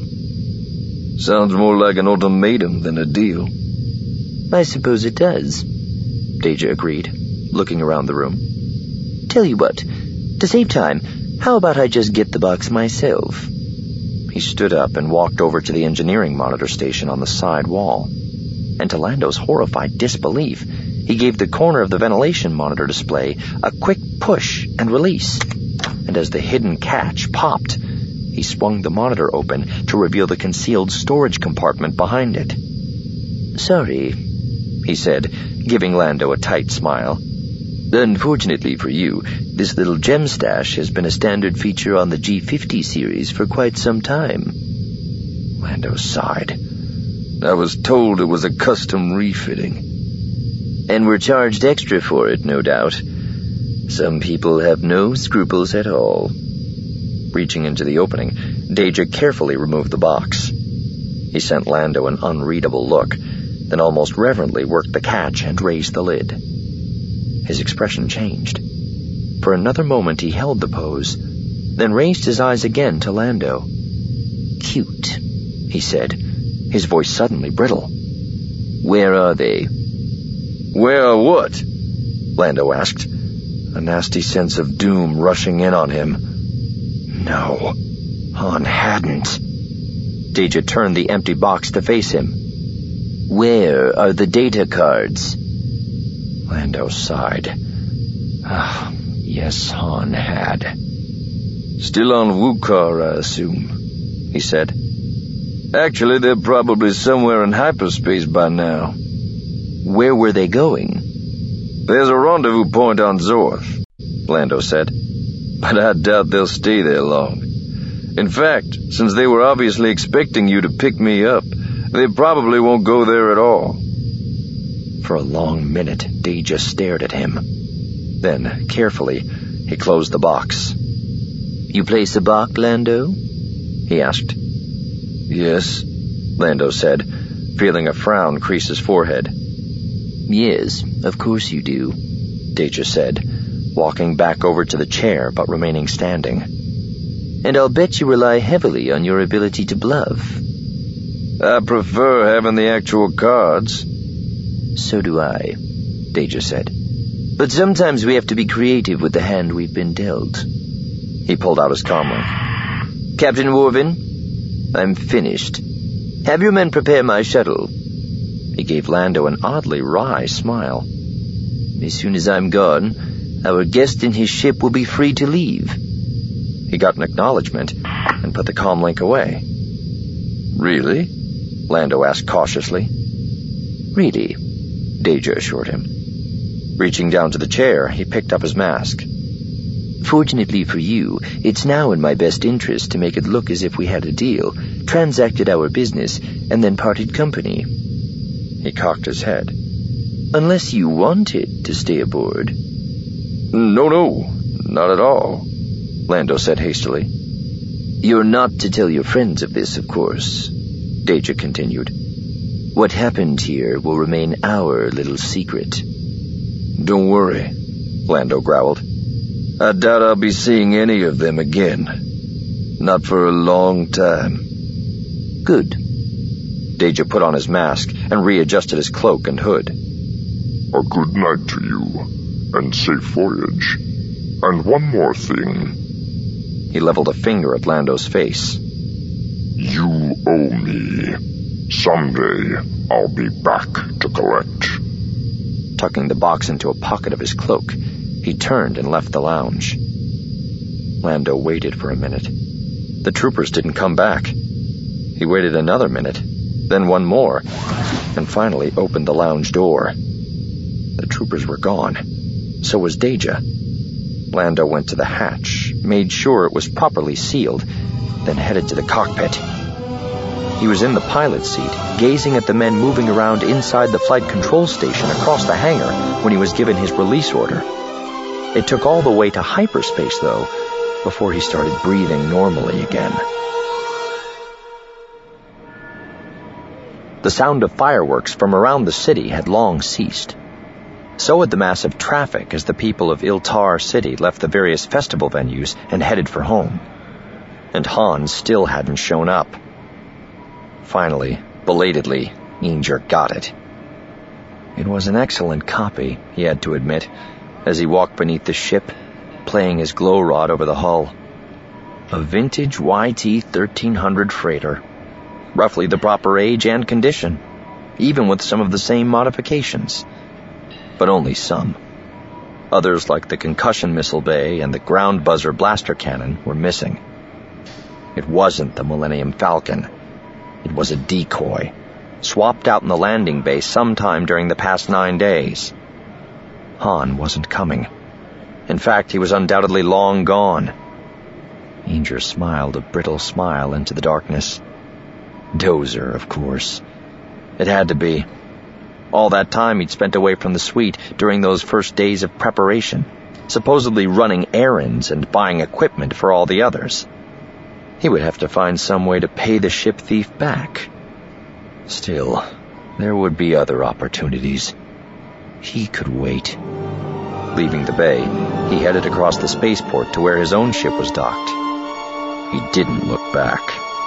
Sounds more like an ultimatum than a deal. I suppose it does, Deja agreed, looking around the room. Tell you what, to save time, how about I just get the box myself? He stood up and walked over to the engineering monitor station on the side wall. And to Lando's horrified disbelief, he gave the corner of the ventilation monitor display a quick push and release. And as the hidden catch popped, he swung the monitor open to reveal the concealed storage compartment behind it. Sorry, he said, giving Lando a tight smile. Unfortunately for you, this little gem stash has been a standard feature on the G50 series for quite some time. Lando sighed. I was told it was a custom refitting. And we're charged extra for it, no doubt. Some people have no scruples at all. Reaching into the opening, Deja carefully removed the box. He sent Lando an unreadable look, then almost reverently worked the catch and raised the lid. His expression changed. For another moment he held the pose, then raised his eyes again to Lando. Cute, he said, his voice suddenly brittle. Where are they? Where are what? Lando asked, a nasty sense of doom rushing in on him. No, Han hadn't. Deja turned the empty box to face him. Where are the data cards? Lando sighed. Yes, Han had. Still on Wukar, I assume, he said. Actually, they're probably somewhere in hyperspace by now. Where were they going? There's a rendezvous point on Zorth, Lando said. But I doubt they'll stay there long. In fact, since they were obviously expecting you to pick me up, they probably won't go there at all. For a long minute, Deja stared at him. Then, carefully, he closed the box. You place a box, Lando? He asked. Yes, Lando said, feeling a frown crease his forehead. Yes, of course you do, Deja said, walking back over to the chair but remaining standing. And I'll bet you rely heavily on your ability to bluff. I prefer having the actual cards. So do I, Deja said. But sometimes we have to be creative with the hand we've been dealt. He pulled out his comlink. Captain Worvin, I'm finished. Have your men prepare my shuttle. He gave Lando an oddly wry smile. As soon as I'm gone, our guest and his ship will be free to leave. He got an acknowledgement and put the comlink away. Really? Lando asked cautiously. Really, Deja assured him. Reaching down to the chair, he picked up his mask. Fortunately for you, it's now in my best interest to make it look as if we had a deal, transacted our business, and then parted company. He cocked his head. Unless you wanted to stay aboard. No, not at all, Lando said hastily. You're not to tell your friends of this, of course, Deja continued. What happened here will remain our little secret. Don't worry, Lando growled. I doubt I'll be seeing any of them again. Not for a long time. Good. Deja put on his mask and readjusted his cloak and hood. A good night to you, and safe voyage. And one more thing. He leveled a finger at Lando's face. You owe me. Someday, I'll be back to collect. Tucking the box into a pocket of his cloak, he turned and left the lounge. Lando waited for a minute. The troopers didn't come back. He waited another minute, then one more, and finally opened the lounge door. The troopers were gone. So was Deja. Lando went to the hatch, made sure it was properly sealed, then headed to the cockpit. He was in the pilot's seat, gazing at the men moving around inside the flight control station across the hangar when he was given his release order. It took all the way to hyperspace, though, before he started breathing normally again. The sound of fireworks from around the city had long ceased. So had the massive traffic as the people of Iltar City left the various festival venues and headed for home. And Hans still hadn't shown up. Finally, belatedly, Inger got it. It was an excellent copy, he had to admit, as he walked beneath the ship, playing his glow rod over the hull. A vintage YT 1300 freighter. Roughly the proper age and condition, even with some of the same modifications. But only some. Others, like the concussion missile bay and the ground buzzer blaster cannon, were missing. It wasn't the Millennium Falcon. It was a decoy, swapped out in the landing bay sometime during the past 9 days. Han wasn't coming. In fact, he was undoubtedly long gone. Inger smiled a brittle smile into the darkness. Dozer, of course. It had to be. All that time he'd spent away from the suite during those first days of preparation, supposedly running errands and buying equipment for all the others. He would have to find some way to pay the ship thief back. Still, there would be other opportunities. He could wait. Leaving the bay, he headed across the spaceport to where his own ship was docked. He didn't look back.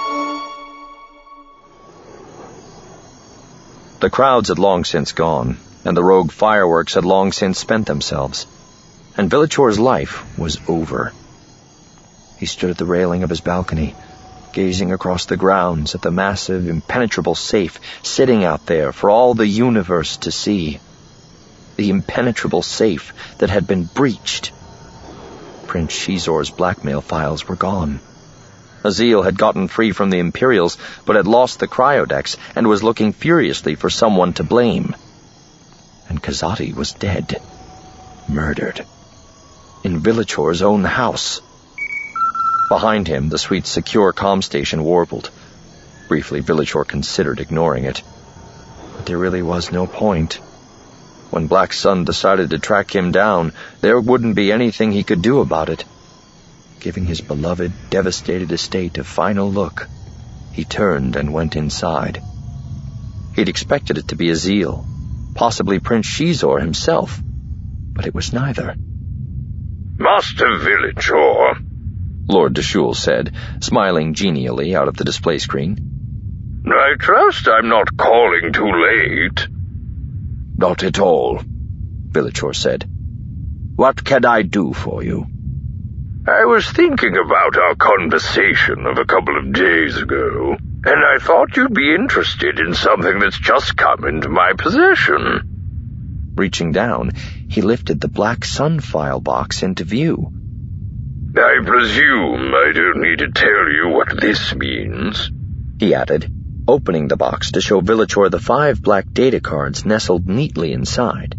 The crowds had long since gone, and the rogue fireworks had long since spent themselves, and Villachor's life was over. He stood at the railing of his balcony, gazing across the grounds at the massive, impenetrable safe sitting out there for all the universe to see. The impenetrable safe that had been breached. Prince Shizor's blackmail files were gone. Azil had gotten free from the Imperials, but had lost the cryodex and was looking furiously for someone to blame. And Kazati was dead. Murdered. In Villachor's own house. Behind him, the suite's secure comm station warbled. Briefly, Villachor considered ignoring it. But there really was no point. When Black Sun decided to track him down, there wouldn't be anything he could do about it. Giving his beloved, devastated estate a final look, he turned and went inside. He'd expected it to be Azil, possibly Prince Shizor himself, but it was neither. Master Villachor, Lord Deshul said, smiling genially out of the display screen. I trust I'm not calling too late. Not at all, Villachor said. What can I do for you? I was thinking about our conversation of a couple of days ago, and I thought you'd be interested in something that's just come into my possession. Reaching down, he lifted the Black Sun file box into view. I presume I don't need to tell you what this means, he added, opening the box to show Villachor the 5 black data cards nestled neatly inside.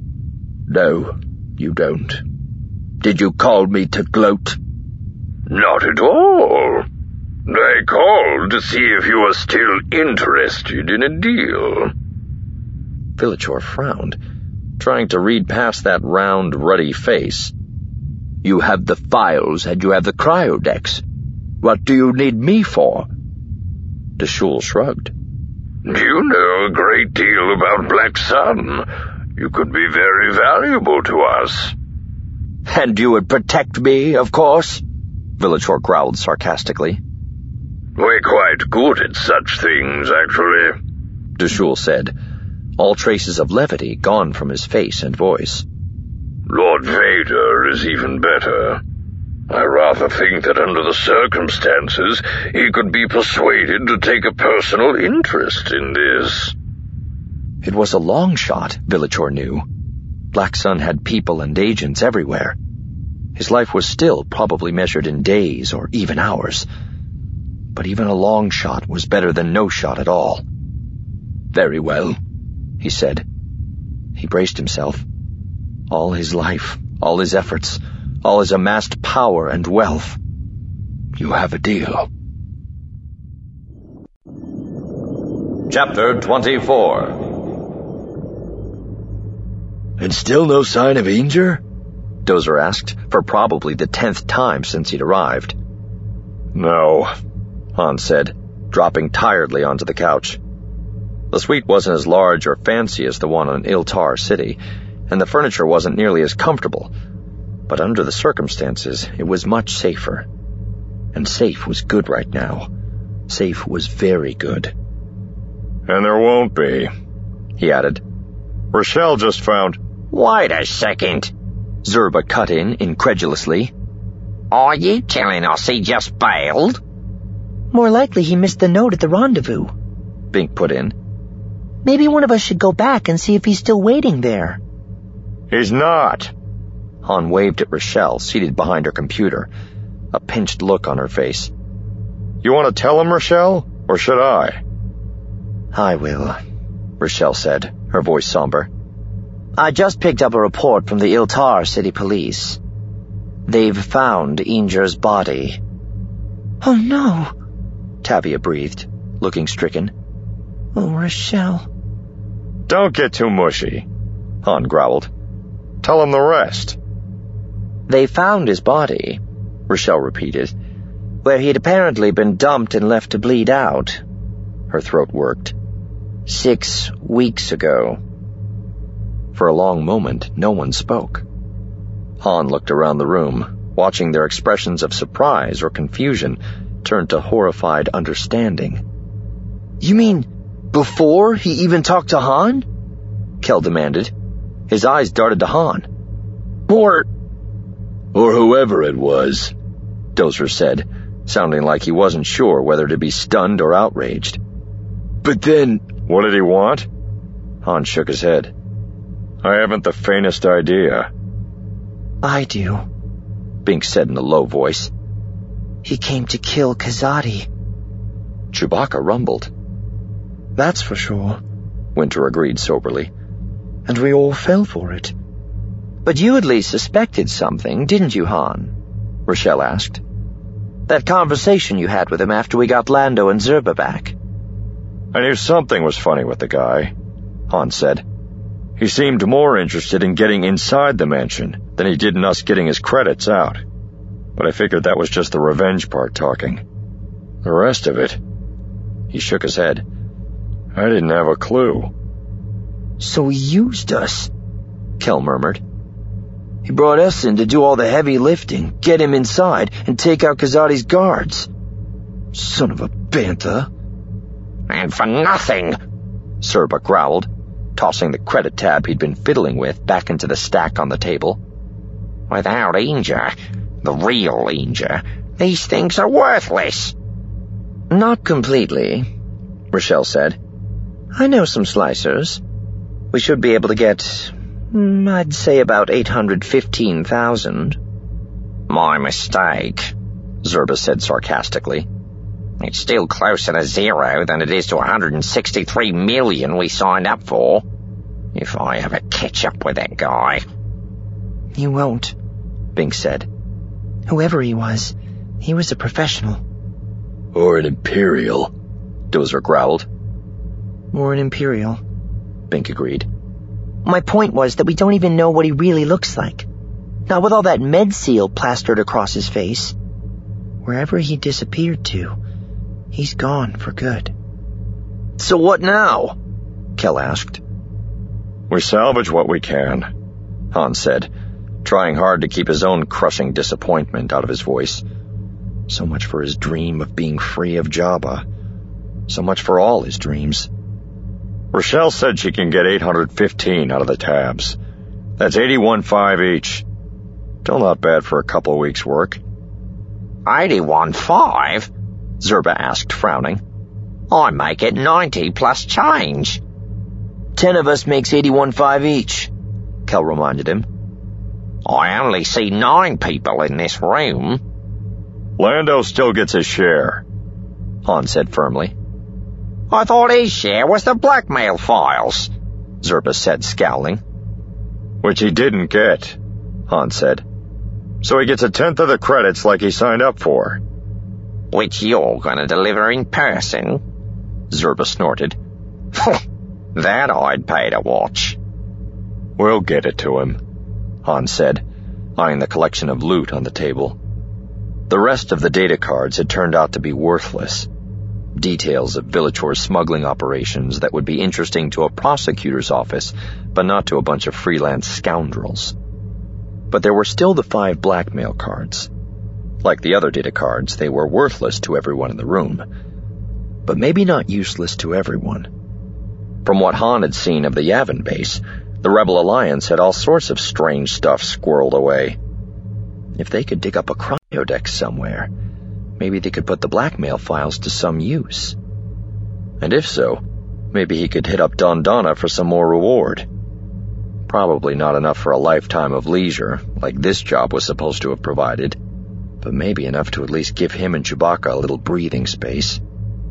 No, you don't. Did you call me to gloat? Not at all. I called to see if you are still interested in a deal. Villachor frowned, trying to read past that round, ruddy face. You have the files and you have the cryodex. What do you need me for? Deshul shrugged. You know a great deal about Black Sun. You could be very valuable to us. And you would protect me, of course? Villachor growled sarcastically. We're quite good at such things, actually, Deshul said, all traces of levity gone from his face and voice. Lord Vader is even better. I rather think that under the circumstances, he could be persuaded to take a personal interest in this. It was a long shot, Villachor knew. Black Sun had people and agents everywhere. His life was still probably measured in days or even hours. But even a long shot was better than no shot at all. Very well, he said. He braced himself. All his life, all his efforts, all his amassed power and wealth. You have a deal. Chapter 24. And still no sign of Inger? Dozer asked, for probably the 10th time since he'd arrived. No, Han said, dropping tiredly onto the couch. The suite wasn't as large or fancy as the one in Iltar City, and the furniture wasn't nearly as comfortable, but under the circumstances, it was much safer. And safe was good right now. Safe was very good. And there won't be, he added. Rochelle just found... Wait a second, Zerba cut in incredulously. Are you telling us he just bailed? More likely he missed the note at the rendezvous, Bink put in. Maybe one of us should go back and see if he's still waiting there. He's not. Han waved at Rochelle, seated behind her computer, a pinched look on her face. You want to tell him, Rochelle, or should I? I will, Rochelle said, her voice somber. I just picked up a report from the Iltar City Police. They've found Inger's body. Oh no, Tavia breathed, looking stricken. Oh, Rochelle. Don't get too mushy, Han growled. Tell him the rest. They found his body, Rochelle repeated, where he'd apparently been dumped and left to bleed out. Her throat worked. 6 weeks ago. For a long moment, no one spoke. Han looked around the room, watching their expressions of surprise or confusion turn to horrified understanding. You mean before he even talked to Han? Kel demanded. His eyes darted to Han. Or whoever it was, Dozer said, sounding like he wasn't sure whether to be stunned or outraged. But then... What did he want? Han shook his head. I haven't the faintest idea. I do, Bink said in a low voice. He came to kill Kazadi. Chewbacca rumbled. That's for sure, Winter agreed soberly. And we all fell for it. But you at least suspected something, didn't you, Han? Rochelle asked. That conversation you had with him after we got Lando and Zerba back. I knew something was funny with the guy, Han said. He seemed more interested in getting inside the mansion than he did in us getting his credits out. But I figured that was just the revenge part talking. The rest of it... He shook his head. I didn't have a clue. So he used us, Kel murmured. He brought us in to do all the heavy lifting, get him inside, and take out Kazadi's guards. Son of a bantha. And for nothing, Zerba growled, tossing the credit tab he'd been fiddling with back into the stack on the table. Without Inger, the real Inger, these things are worthless. Not completely, Rochelle said. I know some slicers. We should be able to get, I'd say about 815,000. My mistake, Zerba said sarcastically. It's still closer to 0 than it is to 163 million we signed up for. If I ever catch up with that guy. You won't, Bink said. Whoever he was a professional. Or an Imperial, Dozer growled. Or an Imperial, Bink agreed. My point was that we don't even know what he really looks like. Not with all that med seal plastered across his face. Wherever he disappeared to, he's gone for good. So what now? Kel asked. We salvage what we can, Han said, trying hard to keep his own crushing disappointment out of his voice. So much for his dream of being free of Jabba. So much for all his dreams. Rochelle said she can get 815 out of the tabs. That's 81.5 each. Still not bad for a couple of weeks' work. 81.5? Zerba asked, frowning. I make it 90 plus change. 10 of us makes 81.5 each, Kel reminded him. I only see 9 people in this room. Lando still gets his share, Han said firmly. I thought his share was the blackmail files, Zerba said, scowling. Which he didn't get, Han said. So he gets 1/10 of the credits like he signed up for. Which you're gonna deliver in person? Zerba snorted. That I'd pay to watch. We'll get it to him, Han said, eyeing the collection of loot on the table. The rest of the data cards had turned out to be worthless. Details of Villachor's smuggling operations that would be interesting to a prosecutor's office, but not to a bunch of freelance scoundrels. But there were still the 5 blackmail cards. Like the other data cards, they were worthless to everyone in the room, but maybe not useless to everyone. From what Han had seen of the Yavin base, the Rebel Alliance had all sorts of strange stuff squirreled away. If they could dig up a cryodex somewhere, maybe they could put the blackmail files to some use. And if so, maybe he could hit up Dondonna for some more reward. Probably not enough for a lifetime of leisure, like this job was supposed to have provided, but maybe enough to at least give him and Chewbacca a little breathing space.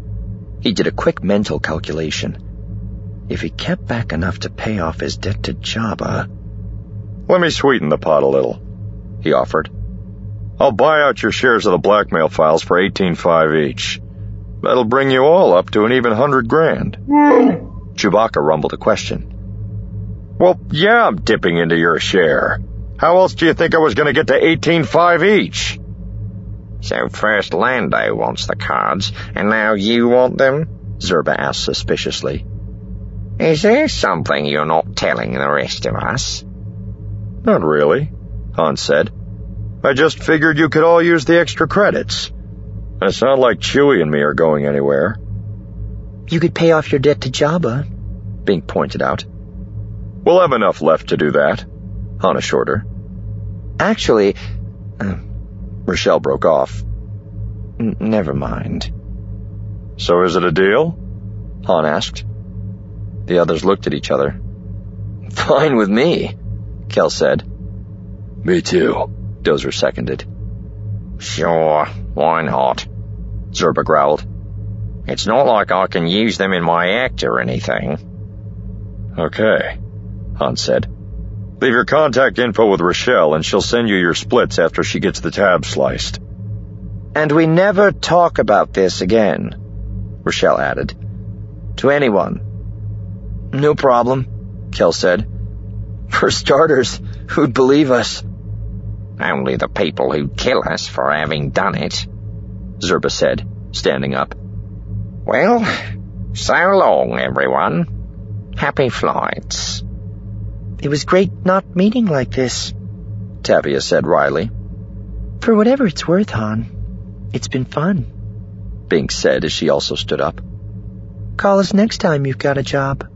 He did a quick mental calculation. If he kept back enough to pay off his debt to Jabba... Let me sweeten the pot a little, he offered. I'll buy out your shares of the blackmail files for 18.5 each. That'll bring you all up to an even $100,000. Chewbacca rumbled a question. Well, yeah, I'm dipping into your share. How else do you think I was going to get to 18.5 each? So first Lando wants the cards, and now you want them? Zerba asked suspiciously. Is there something you're not telling the rest of us? Not really, Han said. I just figured you could all use the extra credits. And it's not like Chewie and me are going anywhere. You could pay off your debt to Jabba, Bink pointed out. We'll have enough left to do that, Han assured her. Actually, Rochelle broke off. Never mind. So is it a deal? Han asked. The others looked at each other. Fine with me, Kel said. Me too, Dozer seconded. Sure, why not? Zerba growled. It's not like I can use them in my act or anything. Okay, Han said. Leave your contact info with Rochelle and she'll send you your splits after she gets the tab sliced. And we never talk about this again, Rochelle added. To anyone. No problem, Kel said. For starters, who'd believe us? Only the people who'd kill us for having done it, Zerba said, standing up. Well, so long, everyone. Happy flights. It was great not meeting like this, Tavia said wryly. For whatever it's worth, Han, it's been fun, Bink said as she also stood up. Call us next time you've got a job.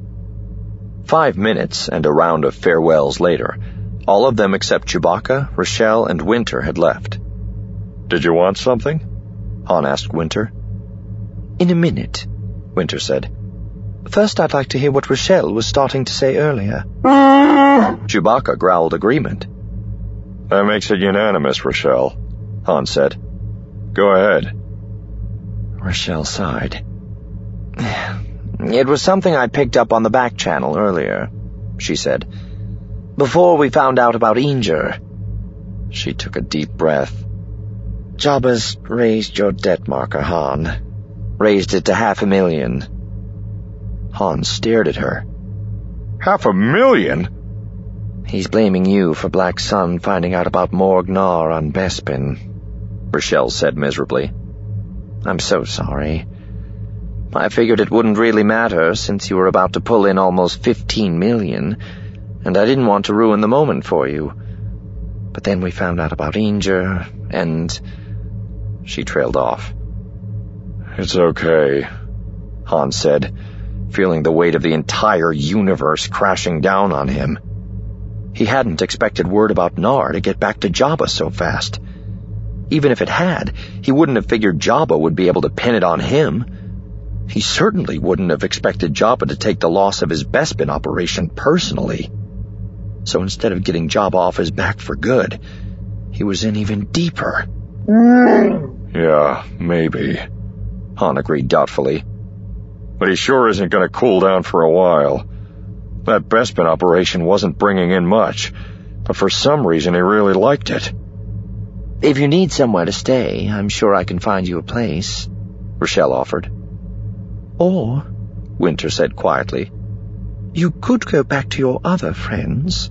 5 minutes and a round of farewells later, all of them except Chewbacca, Rochelle, and Winter had left. Did you want something? Han asked Winter. In a minute, Winter said. First I'd like to hear what Rochelle was starting to say earlier. Chewbacca growled agreement. That makes it unanimous, Rochelle, Han said. Go ahead. Rochelle sighed. It was something I picked up on the back channel earlier, she said. Before we found out about Inger. She took a deep breath. Jabba's raised your debt marker, Han. Raised it to 500,000. Han stared at her. 500,000? He's blaming you for Black Sun finding out about Morg Nar on Bespin, Rochelle said miserably. I'm so sorry. I figured it wouldn't really matter since you were about to pull in almost 15 million, and I didn't want to ruin the moment for you. But then we found out about Inger, and... She trailed off. It's okay, Han said, feeling the weight of the entire universe crashing down on him. He hadn't expected word about Nar to get back to Jabba so fast. Even if it had, he wouldn't have figured Jabba would be able to pin it on him. He certainly wouldn't have expected Jabba to take the loss of his Bespin operation personally. So instead of getting Jabba off his back for good, he was in even deeper. Yeah, maybe, Han agreed doubtfully. But he sure isn't going to cool down for a while. That Bespin operation wasn't bringing in much, but for some reason he really liked it. If you need somewhere to stay, I'm sure I can find you a place, Rochelle offered. Or, Winter said quietly, you could go back to your other friends.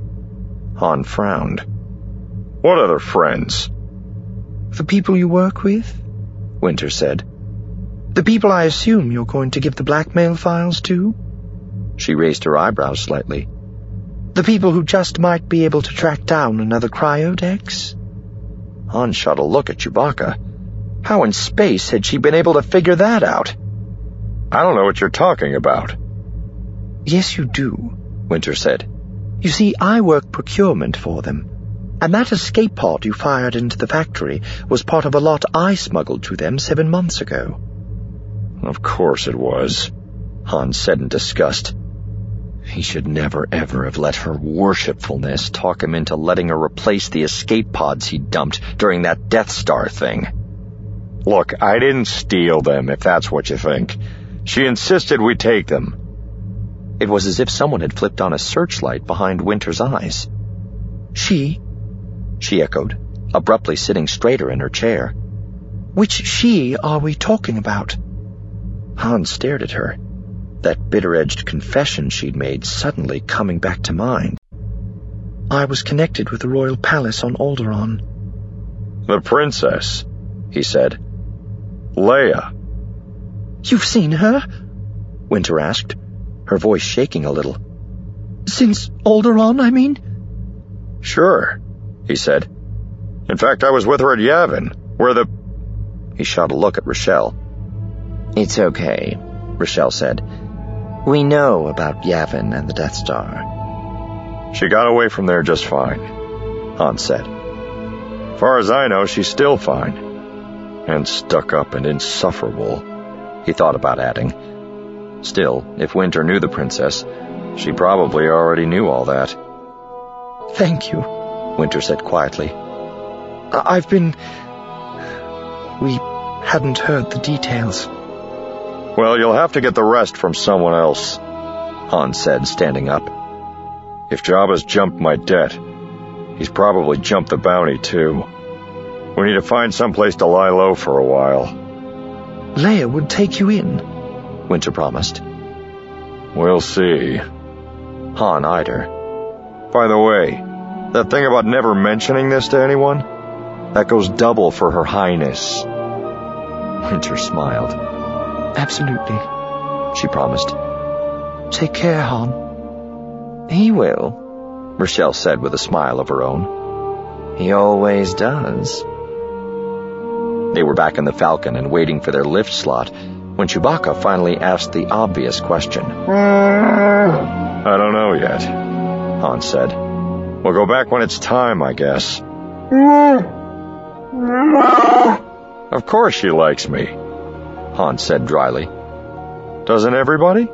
Han frowned. What other friends? The people you work with, Winter said. The people I assume you're going to give the blackmail files to? She raised her eyebrows slightly. The people who just might be able to track down another cryodex? Han shot a look at Chewbacca. How in space had she been able to figure that out? I don't know what you're talking about. Yes, you do, Winter said. You see, I work procurement for them. And that escape pod you fired into the factory was part of a lot I smuggled to them 7 months ago. Of course it was, Han said in disgust. He should never ever have let her worshipfulness talk him into letting her replace the escape pods he dumped during that Death Star thing. Look, I didn't steal them, if that's what you think. She insisted we take them. It was as if someone had flipped on a searchlight behind Winter's eyes. She echoed, abruptly sitting straighter in her chair. Which she are we talking about? Han stared at her, that bitter-edged confession she'd made suddenly coming back to mind. I was connected with the royal palace on Alderaan. The princess, he said. Leia. You've seen her? Winter asked, her voice shaking a little. Since Alderaan, I mean? Sure, he said. In fact, I was with her at Yavin, where the... He shot a look at Rochelle. It's okay, Rochelle said. We know about Yavin and the Death Star. She got away from there just fine, Han said. Far as I know, she's still fine. And stuck up and insufferable, he thought about adding. Still, if Winter knew the princess, she probably already knew all that. Thank you, Winter said quietly. We hadn't heard the details. Well, you'll have to get the rest from someone else, Han said, standing up. If Jabba's jumped my debt, he's probably jumped the bounty, too. We need to find someplace to lie low for a while. Leia would take you in, Winter promised. We'll see. Han eyed her. By the way, that thing about never mentioning this to anyone? That goes double for Her Highness. Winter smiled. Absolutely, she promised. Take care, Han. He will, Rochelle said with a smile of her own. He always does. They were back in the Falcon and waiting for their lift slot when Chewbacca finally asked the obvious question. I don't know yet, Han said. We'll go back when it's time, I guess. Of course she likes me, Han said dryly. Doesn't everybody?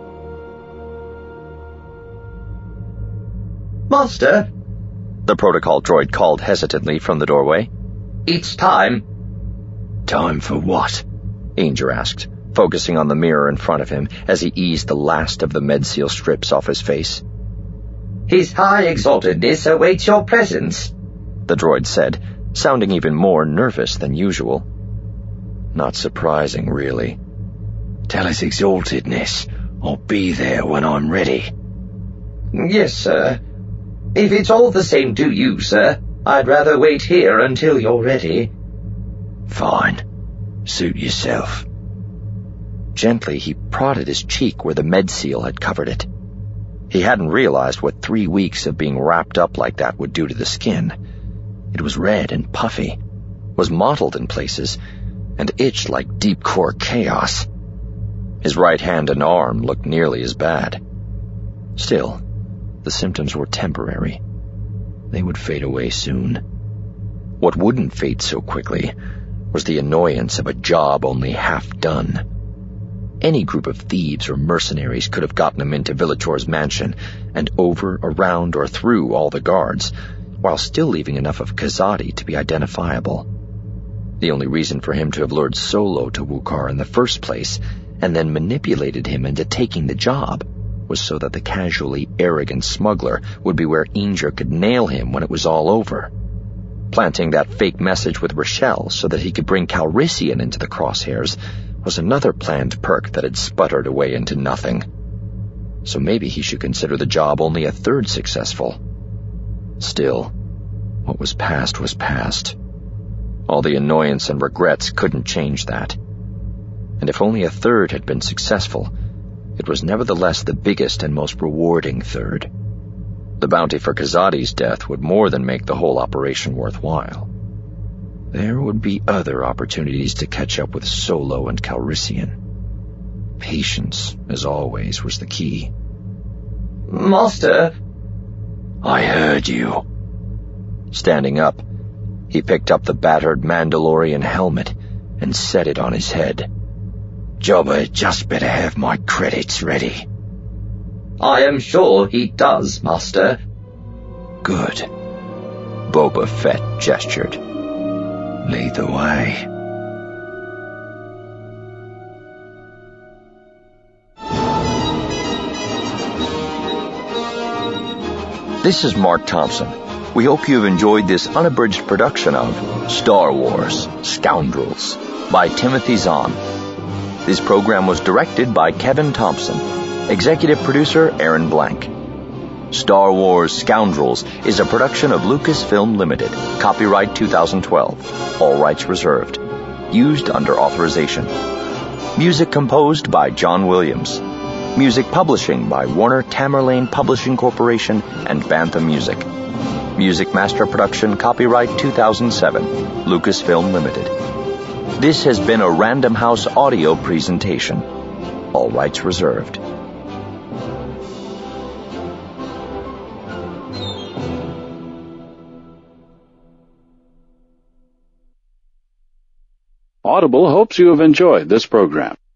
Master, the protocol droid called hesitantly from the doorway. It's time. Time for what? Ainger asked, focusing on the mirror in front of him as he eased the last of the medseal strips off his face. His High Exaltedness awaits your presence, the droid said, sounding even more nervous than usual. Not surprising, really. Tell His Exaltedness I'll be there when I'm ready. Yes, sir. If it's all the same to you, sir, I'd rather wait here until you're ready. Fine. Suit yourself. Gently, he prodded his cheek where the medseal had covered it. He hadn't realized what 3 weeks of being wrapped up like that would do to the skin. It was red and puffy, was mottled in places, and itched like deep-core chaos. His right hand and arm looked nearly as bad. Still, the symptoms were temporary. They would fade away soon. What wouldn't fade so quickly was the annoyance of a job only half done. Any group of thieves or mercenaries could have gotten him into Villachor's mansion and over, around, or through all the guards, while still leaving enough of Kazadi to be identifiable. The only reason for him to have lured Solo to Wukar in the first place and then manipulated him into taking the job was so that the casually arrogant smuggler would be where Inger could nail him when it was all over. Planting that fake message with Rochelle so that he could bring Calrissian into the crosshairs was another planned perk that had sputtered away into nothing. So maybe he should consider the job only a third successful. Still, what was past was past. All the annoyance and regrets couldn't change that. And if only a third had been successful, it was nevertheless the biggest and most rewarding third. The bounty for Kazadi's death would more than make the whole operation worthwhile. There would be other opportunities to catch up with Solo and Calrissian. Patience, as always, was the key. Master! I heard you. Standing up, he picked up the battered Mandalorian helmet and set it on his head. Jabba just better have my credits ready. I am sure he does, Master. Good. Boba Fett gestured. Lead the way. This is Mark Thompson. We hope you have enjoyed this unabridged production of Star Wars: Scoundrels by Timothy Zahn. This program was directed by Kevin Thompson. Executive producer Aaron Blank. Star Wars: Scoundrels is a production of Lucasfilm Limited. Copyright 2012. All rights reserved. Used under authorization. Music composed by John Williams. Music publishing by Warner Tamerlane Publishing Corporation and Bantha Music. Music master production copyright 2007. Lucasfilm Limited. This has been a Random House audio presentation. All rights reserved. Audible hopes you have enjoyed this program.